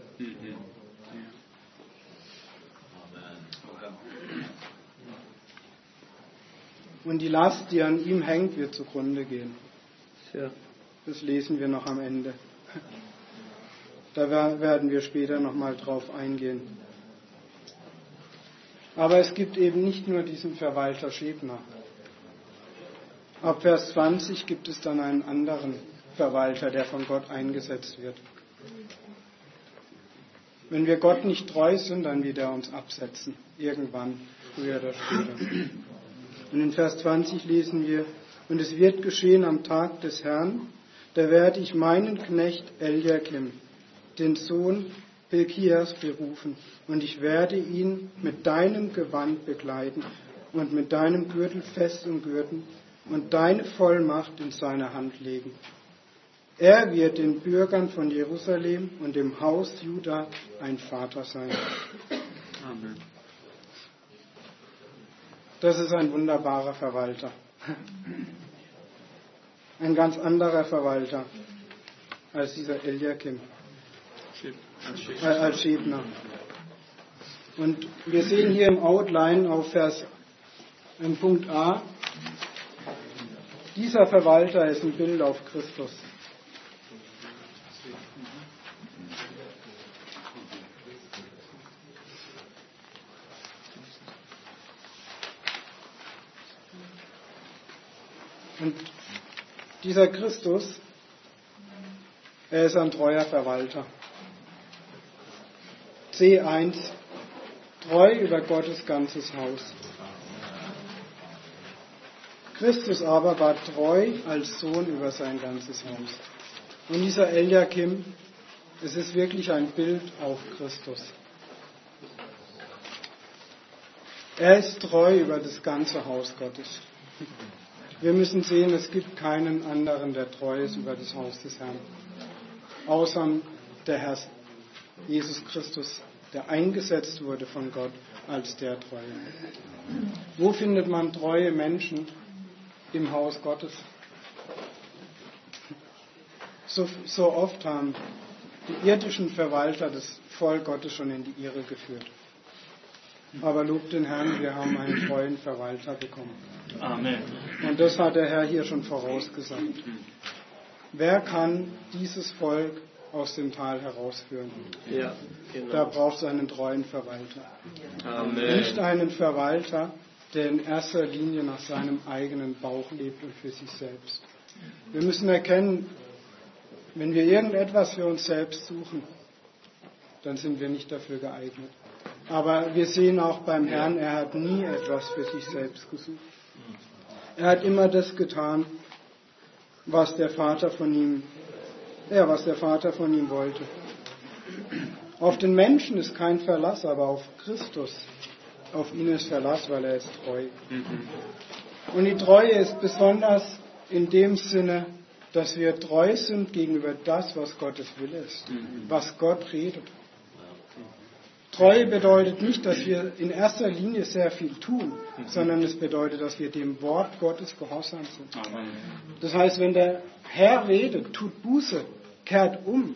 Und die Last, die an ihm hängt, wird zugrunde gehen. Das lesen wir noch am Ende. Da werden wir später nochmal drauf eingehen. Aber es gibt eben nicht nur diesen Verwalter Schebner. Ab Vers zwanzig gibt es dann einen anderen Verwalter, der von Gott eingesetzt wird. Wenn wir Gott nicht treu sind, dann wird er uns absetzen. Irgendwann, früher oder später. Und in Vers zwanzig lesen wir, und es wird geschehen am Tag des Herrn, da werde ich meinen Knecht Eliakim, den Sohn Hilkias, berufen, und ich werde ihn mit deinem Gewand bekleiden und mit deinem Gürtel fest umgürten und deine Vollmacht in seine Hand legen. Er wird den Bürgern von Jerusalem und dem Haus Juda ein Vater sein. Amen. Das ist ein wunderbarer Verwalter. Ein ganz anderer Verwalter als dieser Eliakim. Als Schebner. Und wir sehen hier im Outline auf Vers im Punkt A, dieser Verwalter ist ein Bild auf Christus. Und dieser Christus, er ist ein treuer Verwalter. C eins, treu über Gottes ganzes Haus. Christus aber war treu als Sohn über sein ganzes Haus. Und dieser Eliakim, es ist wirklich ein Bild auf Christus. Er ist treu über das ganze Haus Gottes. Wir müssen sehen, es gibt keinen anderen, der treu ist über das Haus des Herrn. Außer der Herr Jesus Christus, der eingesetzt wurde von Gott als der Treue. Wo findet man treue Menschen? Im Haus Gottes. So, so oft haben die irdischen Verwalter das Volk Gottes schon in die Irre geführt. Aber lobt den Herrn, wir haben einen treuen Verwalter bekommen. Amen. Und das hat der Herr hier schon vorausgesagt. Wer kann dieses Volk aus dem Tal herausführen? Ja, genau. Da braucht es einen treuen Verwalter. Amen. Nicht einen Verwalter, der in erster Linie nach seinem eigenen Bauch lebt und für sich selbst. Wir müssen erkennen, wenn wir irgendetwas für uns selbst suchen, dann sind wir nicht dafür geeignet. Aber wir sehen auch beim Herrn, er hat nie etwas für sich selbst gesucht. Er hat immer das getan, was der Vater von ihm, ja, was der Vater von ihm wollte. Auf den Menschen ist kein Verlass, aber auf Christus, auf ihn ist Verlass, weil er ist treu. Und die Treue ist besonders in dem Sinne, dass wir treu sind gegenüber das, was Gottes Wille ist, was Gott redet. Treue bedeutet nicht, dass wir in erster Linie sehr viel tun, sondern es bedeutet, dass wir dem Wort Gottes gehorsam sind. Das heißt, wenn der Herr redet, tut Buße, kehrt um.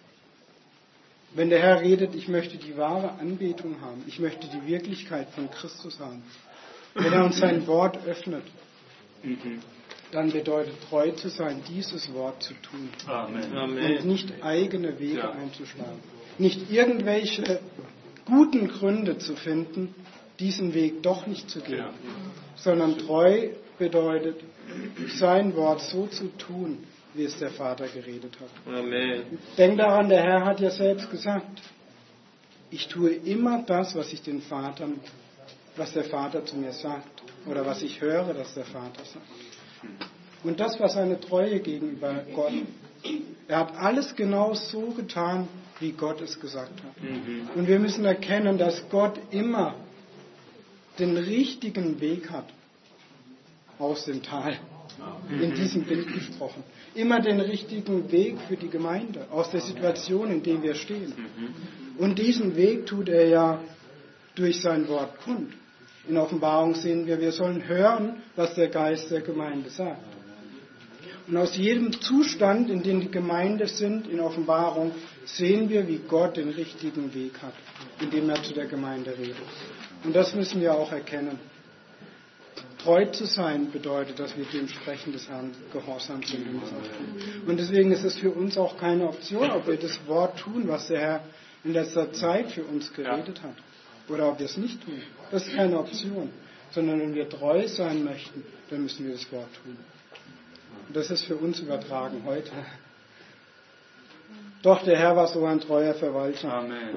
Wenn der Herr redet, ich möchte die wahre Anbetung haben, ich möchte die Wirklichkeit von Christus haben. Wenn er uns sein Wort öffnet, dann bedeutet treu zu sein, dieses Wort zu tun. Amen. Und nicht eigene Wege ja. einzuschlagen. Nicht irgendwelche guten Gründe zu finden, diesen Weg doch nicht zu gehen. Ja. Sondern treu bedeutet, sein Wort so zu tun, wie es der Vater geredet hat. Amen. Denk daran, der Herr hat ja selbst gesagt, ich tue immer das, was ich den Vater, was der Vater zu mir sagt, oder was ich höre, dass der Vater sagt. Und das war seine Treue gegenüber Gott. Er hat alles genau so getan, wie Gott es gesagt hat. Mhm. Und wir müssen erkennen, dass Gott immer den richtigen Weg hat aus dem Tal. Mhm. In diesem Bild gesprochen. Immer den richtigen Weg für die Gemeinde, aus der Situation, in der wir stehen. Mhm. Und diesen Weg tut er ja durch sein Wort kund. In Offenbarung sehen wir, wir sollen hören, was der Geist der Gemeinde sagt. Und aus jedem Zustand, in dem die Gemeinde sind, in Offenbarung, sehen wir, wie Gott den richtigen Weg hat, indem er zu der Gemeinde redet. Und das müssen wir auch erkennen. Treu zu sein bedeutet, dass wir dem Sprechen des Herrn gehorsam sind. Und deswegen ist es für uns auch keine Option, ob wir das Wort tun, was der Herr in letzter Zeit für uns geredet hat, oder ob wir es nicht tun. Das ist keine Option. Sondern wenn wir treu sein möchten, dann müssen wir das Wort tun. Und das ist für uns übertragen heute. Doch der Herr war so ein treuer Verwalter. Amen.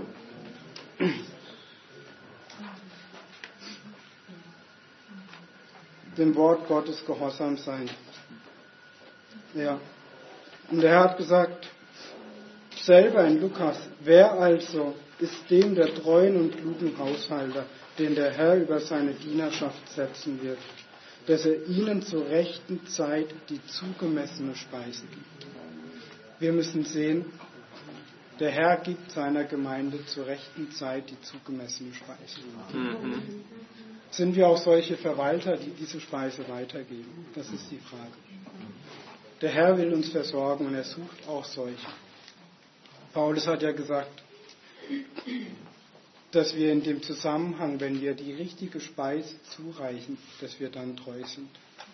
Dem Wort Gottes gehorsam sein. Ja. Und der Herr hat gesagt, selber in Lukas, wer also ist dem der treuen und klugen Haushalter, den der Herr über seine Dienerschaft setzen wird, dass er ihnen zur rechten Zeit die zugemessene Speise gibt. Wir müssen sehen, der Herr gibt seiner Gemeinde zur rechten Zeit die zugemessene Speise. Mhm. Sind wir auch solche Verwalter, die diese Speise weitergeben? Das ist die Frage. Der Herr will uns versorgen und er sucht auch solche. Paulus hat ja gesagt, dass wir in dem Zusammenhang, wenn wir die richtige Speise zureichen, dass wir dann treu sind.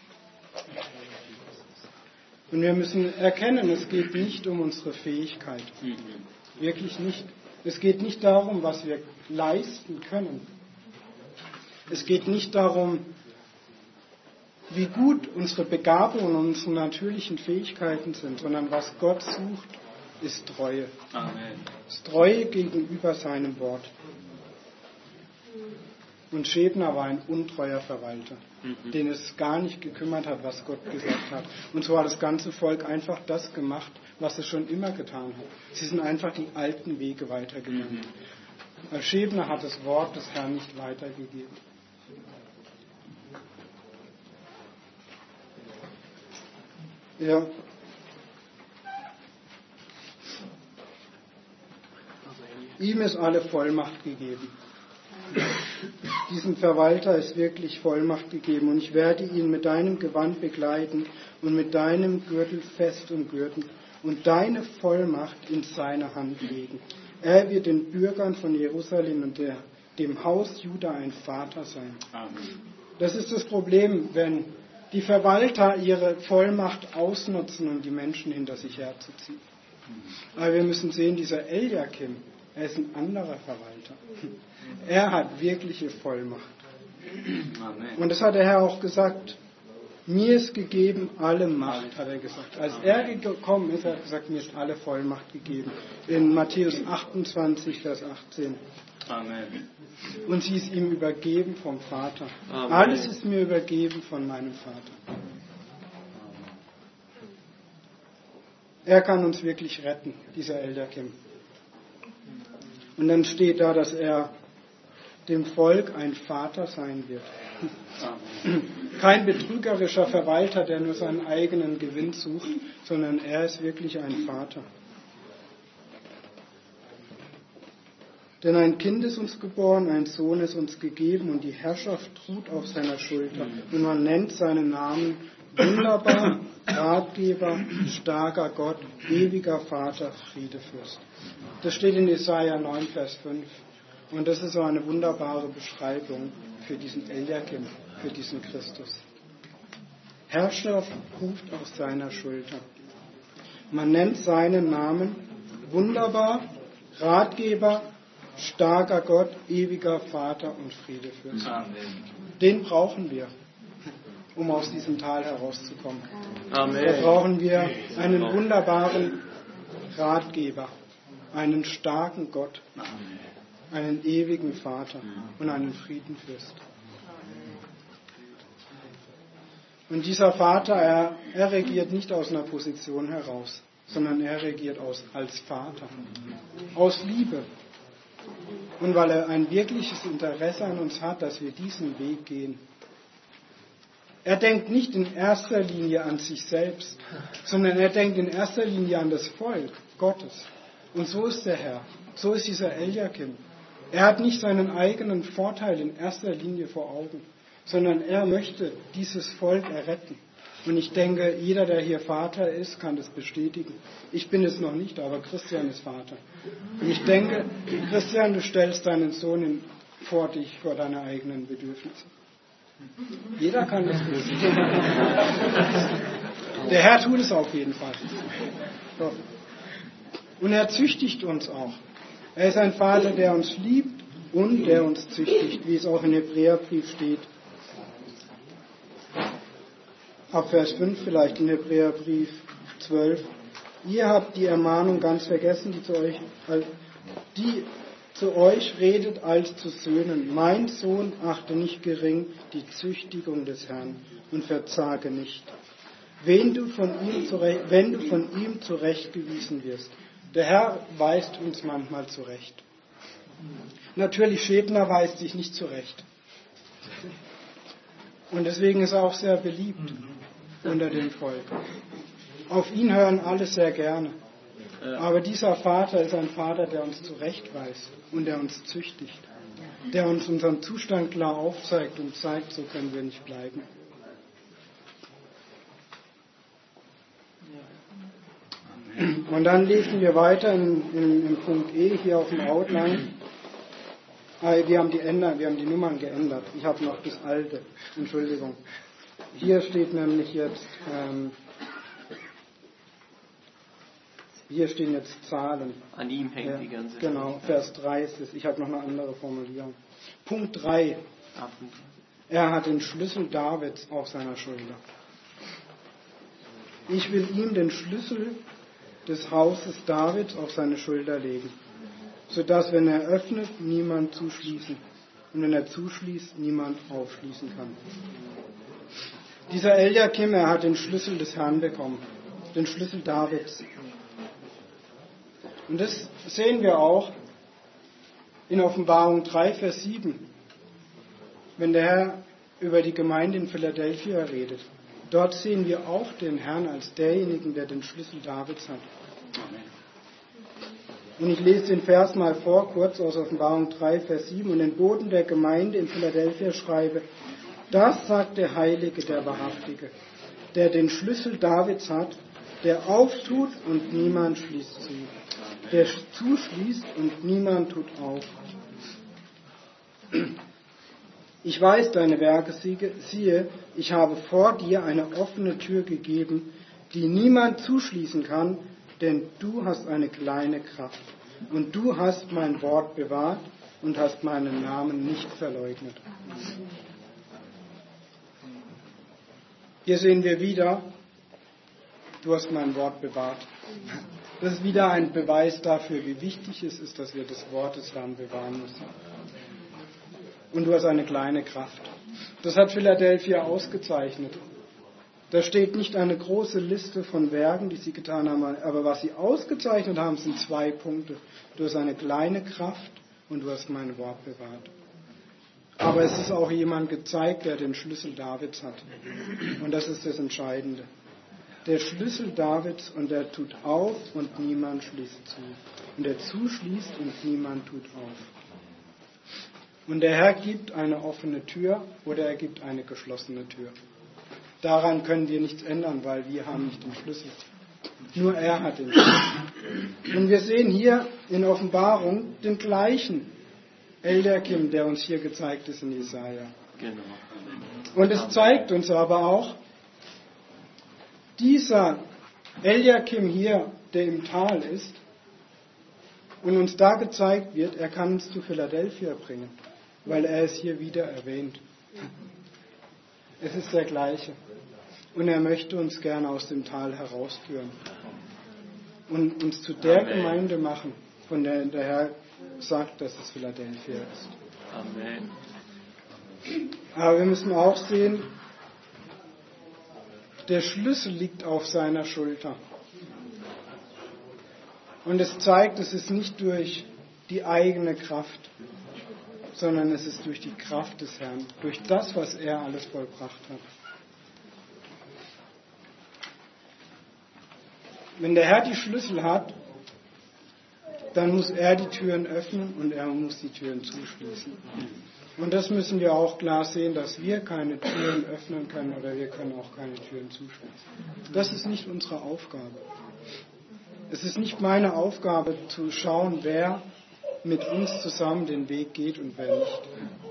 Und wir müssen erkennen, es geht nicht um unsere Fähigkeit. Wirklich nicht. Es geht nicht darum, was wir leisten können. Es geht nicht darum, wie gut unsere Begabungen und unsere natürlichen Fähigkeiten sind, sondern was Gott sucht, ist Treue. Amen. Ist Treue gegenüber seinem Wort. Und Schädner war ein untreuer Verwalter, mhm. den es gar nicht gekümmert hat, was Gott gesagt hat. Und so hat das ganze Volk einfach das gemacht, was es schon immer getan hat. Sie sind einfach die alten Wege weitergegangen. Mhm. Weil Schädner hat das Wort des Herrn nicht weitergegeben. Ja. Ihm ist alle Vollmacht gegeben. Diesem Verwalter ist wirklich Vollmacht gegeben und ich werde ihn mit deinem Gewand begleiten und mit deinem Gürtel fest umgürten und deine Vollmacht in seine Hand legen. Er wird den Bürgern von Jerusalem und der, dem Haus Juda ein Vater sein. Amen. Das ist das Problem, wenn die Verwalter ihre Vollmacht ausnutzen, um die Menschen hinter sich herzuziehen. Aber wir müssen sehen, dieser Eliakim, er ist ein anderer Verwalter. Er hat wirkliche Vollmacht. Amen. Und das hat der Herr auch gesagt. Mir ist gegeben alle Macht, hat er gesagt. Als er gekommen ist, hat er gesagt, mir ist alle Vollmacht gegeben. In Matthäus achtundzwanzig, Vers achtzehn. Amen. Und sie ist ihm übergeben vom Vater. Amen. Alles ist mir übergeben von meinem Vater. Er kann uns wirklich retten, dieser Elderkim. Und dann steht da, dass er dem Volk ein Vater sein wird. Kein betrügerischer Verwalter, der nur seinen eigenen Gewinn sucht, sondern er ist wirklich ein Vater. Denn ein Kind ist uns geboren, ein Sohn ist uns gegeben und die Herrschaft ruht auf seiner Schulter. Und man nennt seinen Namen Wunderbar, Ratgeber, starker Gott, ewiger Vater, Friedefürst. Das steht in Jesaja neun, Vers fünf. Und das ist so eine wunderbare Beschreibung für diesen Eliakim, für diesen Christus. Herrschaft ruft auf seiner Schulter. Man nennt seinen Namen Wunderbar, Ratgeber, starker Gott, ewiger Vater und Friedefürst. Den brauchen wir, um aus diesem Tal herauszukommen. Amen. Da brauchen wir einen wunderbaren Ratgeber, einen starken Gott, einen ewigen Vater und einen Friedenfürst. Und dieser Vater, er, er regiert nicht aus einer Position heraus, sondern er regiert aus, als Vater, aus Liebe. Und weil er ein wirkliches Interesse an uns hat, dass wir diesen Weg gehen. Er denkt nicht in erster Linie an sich selbst, sondern er denkt in erster Linie an das Volk Gottes. Und so ist der Herr, so ist dieser Eliakim. Er hat nicht seinen eigenen Vorteil in erster Linie vor Augen, sondern er möchte dieses Volk erretten. Und ich denke, jeder, der hier Vater ist, kann das bestätigen. Ich bin es noch nicht, aber Christian ist Vater. Und ich denke, Christian, du stellst deinen Sohn vor dich, vor deine eigenen Bedürfnisse. Jeder kann das bestätigen. Der Herr tut es auf jeden Fall. Und er züchtigt uns auch. Er ist ein Vater, der uns liebt und der uns züchtigt, wie es auch im Hebräerbrief steht. Ab Vers fünf vielleicht in Hebräerbrief zwölf. Ihr habt die Ermahnung ganz vergessen, die zu euch, die zu euch redet als zu Söhnen. Mein Sohn, achte nicht gering die Züchtigung des Herrn und verzage nicht. Wenn du von ihm zurecht, wenn du von ihm zurechtgewiesen wirst. Der Herr weist uns manchmal zurecht. Natürlich, Schädner weist sich nicht zurecht. Und deswegen ist er auch sehr beliebt unter dem Volk. Auf ihn hören alle sehr gerne. Aber dieser Vater ist ein Vater, der uns zurechtweist und der uns züchtigt. Der uns unseren Zustand klar aufzeigt und zeigt, so können wir nicht bleiben. Und dann lesen wir weiter in, in, in Punkt E hier auf dem Outline. Wir haben, die Änder, wir haben die Nummern geändert. Ich habe noch das alte. Entschuldigung. Hier steht nämlich jetzt, ähm, hier stehen jetzt Zahlen. An ihm hängt ja, die ganze Zeit. Genau, Vers drei ist es. Ich habe noch eine andere Formulierung. Punkt drei. Er hat den Schlüssel Davids auf seiner Schulter. Ich will ihm den Schlüssel des Hauses Davids auf seine Schulter legen, sodass, wenn er öffnet, niemand zuschließen und wenn er zuschließt, niemand aufschließen kann. Dieser Eliakim, er hat den Schlüssel des Herrn bekommen, den Schlüssel Davids. Und das sehen wir auch in Offenbarung drei, Vers sieben, wenn der Herr über die Gemeinde in Philadelphia redet. Dort sehen wir auch den Herrn als derjenigen, der den Schlüssel Davids hat. Und ich lese den Vers mal vor, kurz aus Offenbarung drei, Vers sieben. Und den Boten der Gemeinde in Philadelphia schreibe, das sagt der Heilige, der Wahrhaftige, der den Schlüssel Davids hat, der auftut und niemand schließt zu, der zuschließt und niemand tut auf. Ich weiß deine Werke, siehe, ich habe vor dir eine offene Tür gegeben, die niemand zuschließen kann, denn du hast eine kleine Kraft und du hast mein Wort bewahrt und hast meinen Namen nicht verleugnet. Hier sehen wir wieder, du hast mein Wort bewahrt. Das ist wieder ein Beweis dafür, wie wichtig es ist, dass wir das Wort des Herrn bewahren müssen. Und du hast eine kleine Kraft. Das hat Philadelphia ausgezeichnet. Da steht nicht eine große Liste von Werken, die sie getan haben, aber was sie ausgezeichnet haben, sind zwei Punkte. Du hast eine kleine Kraft und du hast mein Wort bewahrt. Aber es ist auch jemand gezeigt, der den Schlüssel Davids hat. Und das ist das Entscheidende. Der Schlüssel Davids, und der tut auf und niemand schließt zu. Und der zuschließt und niemand tut auf. Und der Herr gibt eine offene Tür oder er gibt eine geschlossene Tür. Daran können wir nichts ändern, weil wir haben nicht den Schlüssel. Nur er hat den Schlüssel. Und wir sehen hier in Offenbarung den gleichen Eliakim, der uns hier gezeigt ist in Jesaja. Genau. Und es zeigt uns aber auch, dieser Eliakim hier, der im Tal ist und uns da gezeigt wird, er kann uns zu Philadelphia bringen, weil er es hier wieder erwähnt. Es ist der gleiche. Und er möchte uns gerne aus dem Tal herausführen und uns zu der Amen. Gemeinde machen, von der der Herr sagt, dass es Philadelphia ist. Amen. Aber wir müssen auch sehen, der Schlüssel liegt auf seiner Schulter. Und es zeigt, es ist nicht durch die eigene Kraft, sondern es ist durch die Kraft des Herrn, durch das, was er alles vollbracht hat. Wenn der Herr die Schlüssel hat, dann muss er die Türen öffnen und er muss die Türen zuschließen. Und das müssen wir auch klar sehen, dass wir keine Türen öffnen können oder wir können auch keine Türen zuschließen. Das ist nicht unsere Aufgabe. Es ist nicht meine Aufgabe zu schauen, wer mit uns zusammen den Weg geht und wer nicht.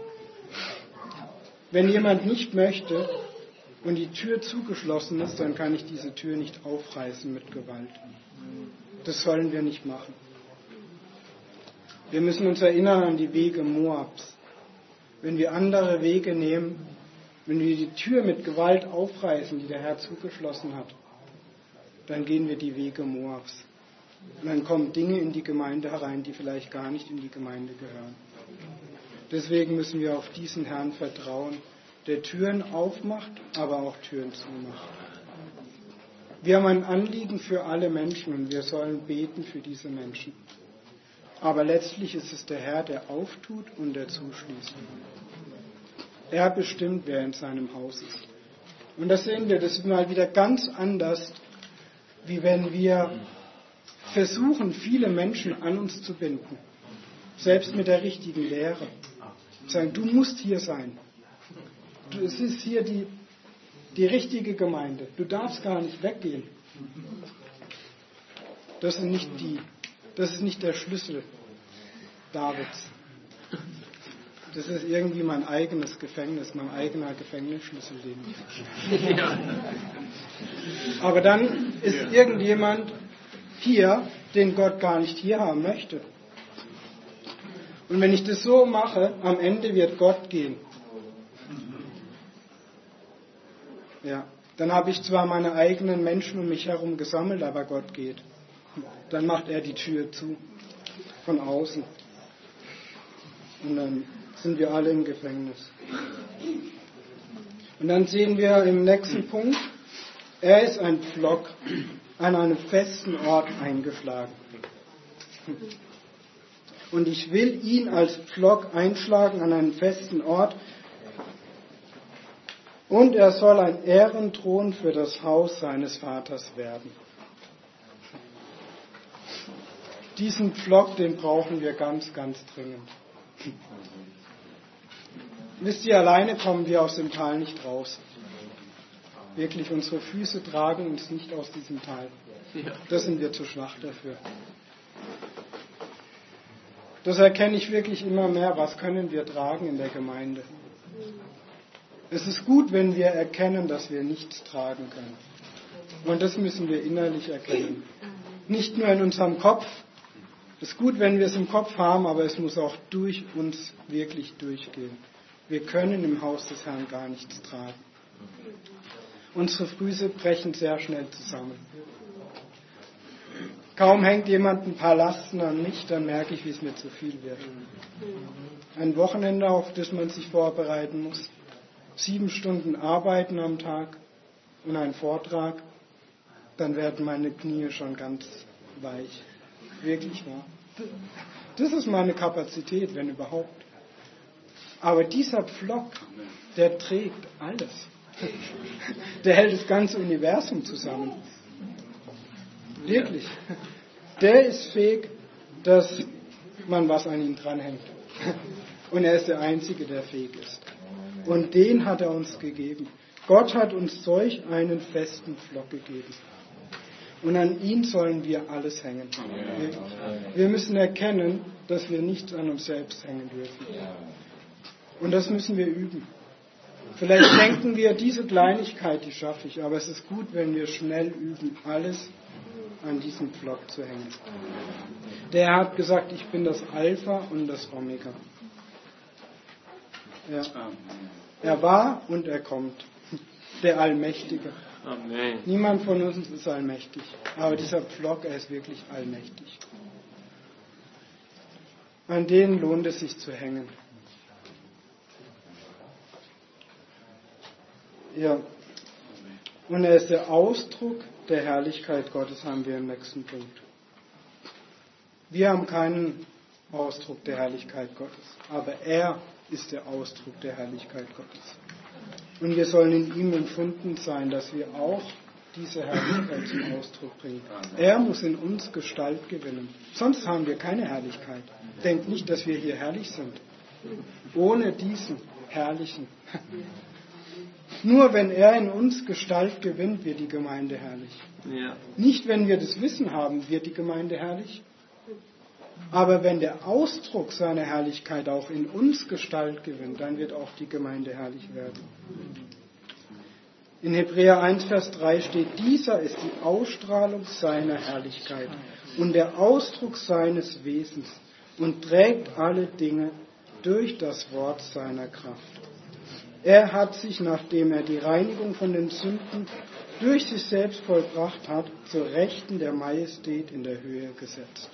Wenn jemand nicht möchte und die Tür zugeschlossen ist, dann kann ich diese Tür nicht aufreißen mit Gewalt. Das sollen wir nicht machen. Wir müssen uns erinnern an die Wege Moabs. Wenn wir andere Wege nehmen, wenn wir die Tür mit Gewalt aufreißen, die der Herr zugeschlossen hat, dann gehen wir die Wege Moabs. Und dann kommen Dinge in die Gemeinde herein, die vielleicht gar nicht in die Gemeinde gehören. Deswegen müssen wir auf diesen Herrn vertrauen, der Türen aufmacht, aber auch Türen zumacht. Wir haben ein Anliegen für alle Menschen und wir sollen beten für diese Menschen. Aber letztlich ist es der Herr, der auftut und der zuschließt. Er bestimmt, wer in seinem Haus ist. Und das sehen wir, das ist mal wieder ganz anders, wie wenn wir versuchen, viele Menschen an uns zu binden. Selbst mit der richtigen Lehre. Sagen, du musst hier sein. Du, es ist hier die, die richtige Gemeinde. Du darfst gar nicht weggehen. Das ist nicht die. Das ist nicht der Schlüssel Davids. Das ist irgendwie mein eigenes Gefängnis, mein eigener Gefängnisschlüssel, den ich habe. Aber dann ist irgendjemand hier, den Gott gar nicht hier haben möchte. Und wenn ich das so mache, am Ende wird Gott gehen. Ja, dann habe ich zwar meine eigenen Menschen um mich herum gesammelt, aber Gott geht. Dann macht er die Tür zu, von außen. Und dann sind wir alle im Gefängnis. Und dann sehen wir im nächsten Punkt, er ist ein Pflock an einem festen Ort eingeschlagen. Und ich will ihn als Pflock einschlagen an einen festen Ort. Und er soll ein Ehrenthron für das Haus seines Vaters werden. Diesen Pflock, den brauchen wir ganz, ganz dringend. Wisst ihr, alleine kommen wir aus dem Tal nicht raus. Wirklich, unsere Füße tragen uns nicht aus diesem Tal. Da sind wir zu schwach dafür. Das erkenne ich wirklich immer mehr. Was können wir tragen in der Gemeinde? Es ist gut, wenn wir erkennen, dass wir nichts tragen können. Und das müssen wir innerlich erkennen. Nicht nur in unserem Kopf. Es ist gut, wenn wir es im Kopf haben, aber es muss auch durch uns wirklich durchgehen. Wir können im Haus des Herrn gar nichts tragen. Unsere Füße brechen sehr schnell zusammen. Kaum hängt jemand ein paar Lasten an mich, dann merke ich, wie es mir zu viel wird. Ein Wochenende, auf das man sich vorbereiten muss. Sieben Stunden arbeiten am Tag und ein Vortrag, dann werden meine Knie schon ganz weich. Wirklich wahr. Das ist meine Kapazität, wenn überhaupt. Aber dieser Pflock, der trägt alles. Der hält das ganze Universum zusammen. Wirklich. Der ist fähig, dass man was an ihn dranhängt. Und er ist der Einzige, der fähig ist. Und den hat er uns gegeben. Gott hat uns solch einen festen Pflock gegeben. Und an ihn sollen wir alles hängen. Wir müssen erkennen, dass wir nichts an uns selbst hängen dürfen. Und das müssen wir üben. Vielleicht denken wir, diese Kleinigkeit, die schaffe ich, aber es ist gut, wenn wir schnell üben, alles an diesem Pflock zu hängen. Der Herr hat gesagt, ich bin das Alpha und das Omega. Ja. Er war und er kommt. Der Allmächtige. Amen. Niemand von uns ist allmächtig. Aber dieser Pflock, er ist wirklich allmächtig. An denen lohnt es sich zu hängen. Ja. Und er ist der Ausdruck der Herrlichkeit Gottes, haben wir im nächsten Punkt. Wir haben keinen Ausdruck der Herrlichkeit Gottes, aber er ist der Ausdruck der Herrlichkeit Gottes. Und wir sollen in ihm empfunden sein, dass wir auch diese Herrlichkeit zum Ausdruck bringen. Er muss in uns Gestalt gewinnen. Sonst haben wir keine Herrlichkeit. Denkt nicht, dass wir hier herrlich sind. Ohne diesen herrlichen. Nur wenn er in uns Gestalt gewinnt, wird die Gemeinde herrlich. Ja. Nicht, wenn wir das Wissen haben, wird die Gemeinde herrlich. Aber wenn der Ausdruck seiner Herrlichkeit auch in uns Gestalt gewinnt, dann wird auch die Gemeinde herrlich werden. In Hebräer eins, Vers drei steht, dieser ist die Ausstrahlung seiner Herrlichkeit und der Ausdruck seines Wesens und trägt alle Dinge durch das Wort seiner Kraft. Er hat sich, nachdem er die Reinigung von den Sünden durch sich selbst vollbracht hat, zur Rechten der Majestät in der Höhe gesetzt.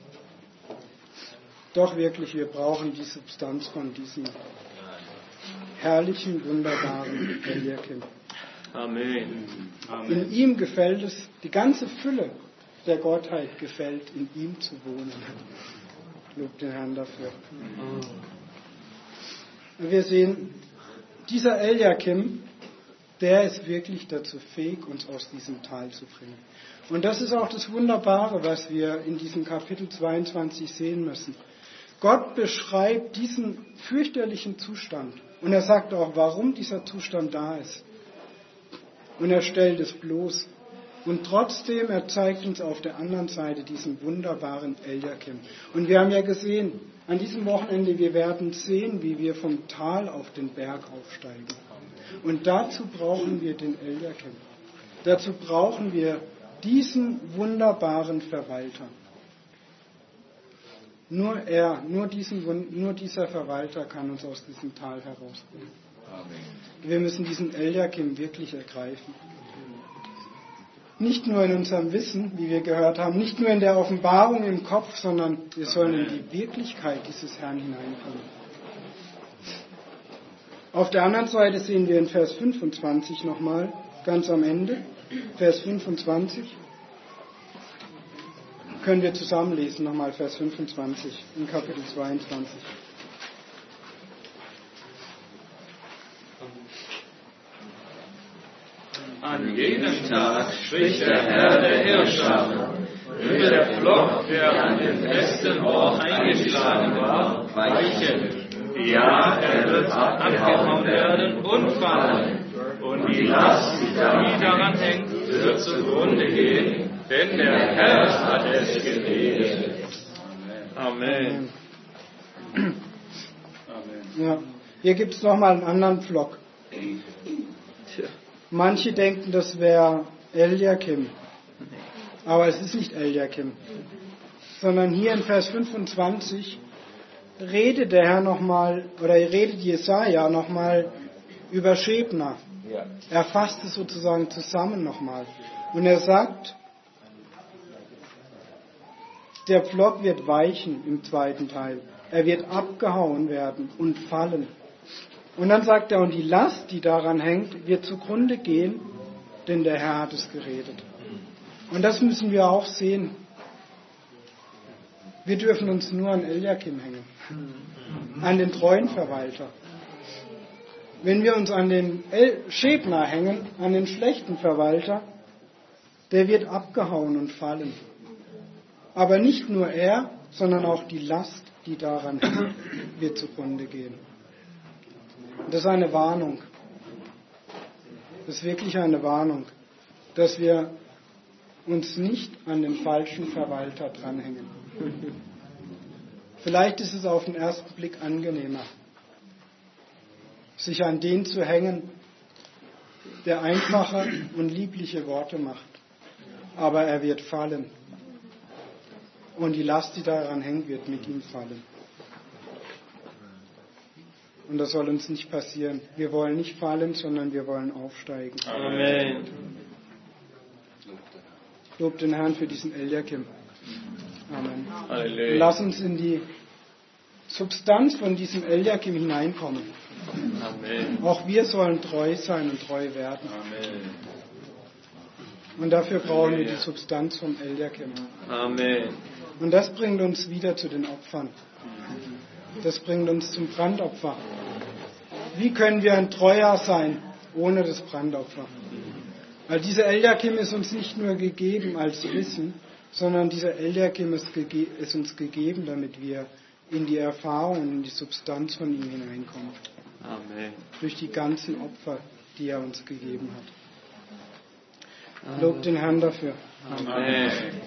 Doch wirklich, wir brauchen die Substanz von diesem herrlichen, wunderbaren Eliakim. Amen. In ihm gefällt es, die ganze Fülle der Gottheit gefällt, in ihm zu wohnen. Lob den Herrn dafür. Wir sehen, dieser Eliakim, der ist wirklich dazu fähig, uns aus diesem Tal zu bringen. Und das ist auch das Wunderbare, was wir in diesem Kapitel zweiundzwanzig sehen müssen. Gott beschreibt diesen fürchterlichen Zustand. Und er sagt auch, warum dieser Zustand da ist. Und er stellt es bloß. Und trotzdem, er zeigt uns auf der anderen Seite diesen wunderbaren Eliakim. Und wir haben ja gesehen, an diesem Wochenende, wir werden sehen, wie wir vom Tal auf den Berg aufsteigen. Und dazu brauchen wir den Eliakim. Dazu brauchen wir diesen wunderbaren Verwalter. Nur er, nur, diesen, nur dieser Verwalter kann uns aus diesem Tal herausbringen. Wir müssen diesen Eliakim wirklich ergreifen. Nicht nur in unserem Wissen, wie wir gehört haben, nicht nur in der Offenbarung im Kopf, sondern wir sollen in die Wirklichkeit dieses Herrn hineinkommen. Auf der anderen Seite sehen wir in Vers fünfundzwanzig nochmal, ganz am Ende, Vers fünfundzwanzig. Können wir zusammenlesen, nochmal Vers fünfundzwanzig in Kapitel zweiundzwanzig. An jenem Tag spricht der Herr der Heerscharen, wird der Pflock, der an dem festen Ort eingeschlagen war, weichen. Ja, er wird abgehauen werden und fallen. Und die Last, die daran hängt, wird zugrunde gehen, denn der Herr hat es geredet. Amen. Ja, hier gibt es nochmal einen anderen Pflock. Manche denken, das wäre Eliakim. Aber es ist nicht Eliakim. Sondern hier in Vers fünfundzwanzig redet der Herr nochmal, oder redet Jesaja nochmal über Schebna. Er fasst es sozusagen zusammen nochmal. Und er sagt, der Pflock wird weichen im zweiten Teil. Er wird abgehauen werden und fallen. Und dann sagt er, und die Last, die daran hängt, wird zugrunde gehen, denn der Herr hat es geredet. Und das müssen wir auch sehen. Wir dürfen uns nur an Eliakim hängen, an den treuen Verwalter. Wenn wir uns an den El- Schebner hängen, an den schlechten Verwalter, der wird abgehauen und fallen. Aber nicht nur er, sondern auch die Last, die daran hängt, wird zugrunde gehen. Und das ist eine Warnung. Das ist wirklich eine Warnung, dass wir uns nicht an den falschen Verwalter dranhängen. Vielleicht ist es auf den ersten Blick angenehmer, sich an den zu hängen, der einfache und liebliche Worte macht. Aber er wird fallen. Und die Last, die daran hängt, wird mit ihm fallen. Und das soll uns nicht passieren. Wir wollen nicht fallen, sondern wir wollen aufsteigen. Amen. Lob den Herrn für diesen Eliakim. Amen. Halleluja. Lass uns in die Substanz von diesem Eliakim hineinkommen. Amen. Auch wir sollen treu sein und treu werden. Amen. Und dafür brauchen wir die Substanz vom Eliakim. Amen. Und das bringt uns wieder zu den Opfern. Das bringt uns zum Brandopfer. Wie können wir ein Treuer sein ohne das Brandopfer? Weil dieser Eliakim ist uns nicht nur gegeben als Wissen, sondern dieser Eliakim ist, gege- ist uns gegeben, damit wir in die Erfahrung und in die Substanz von ihm hineinkommen. Amen. Durch die ganzen Opfer, die er uns gegeben hat. Lob den Herrn dafür. Amen.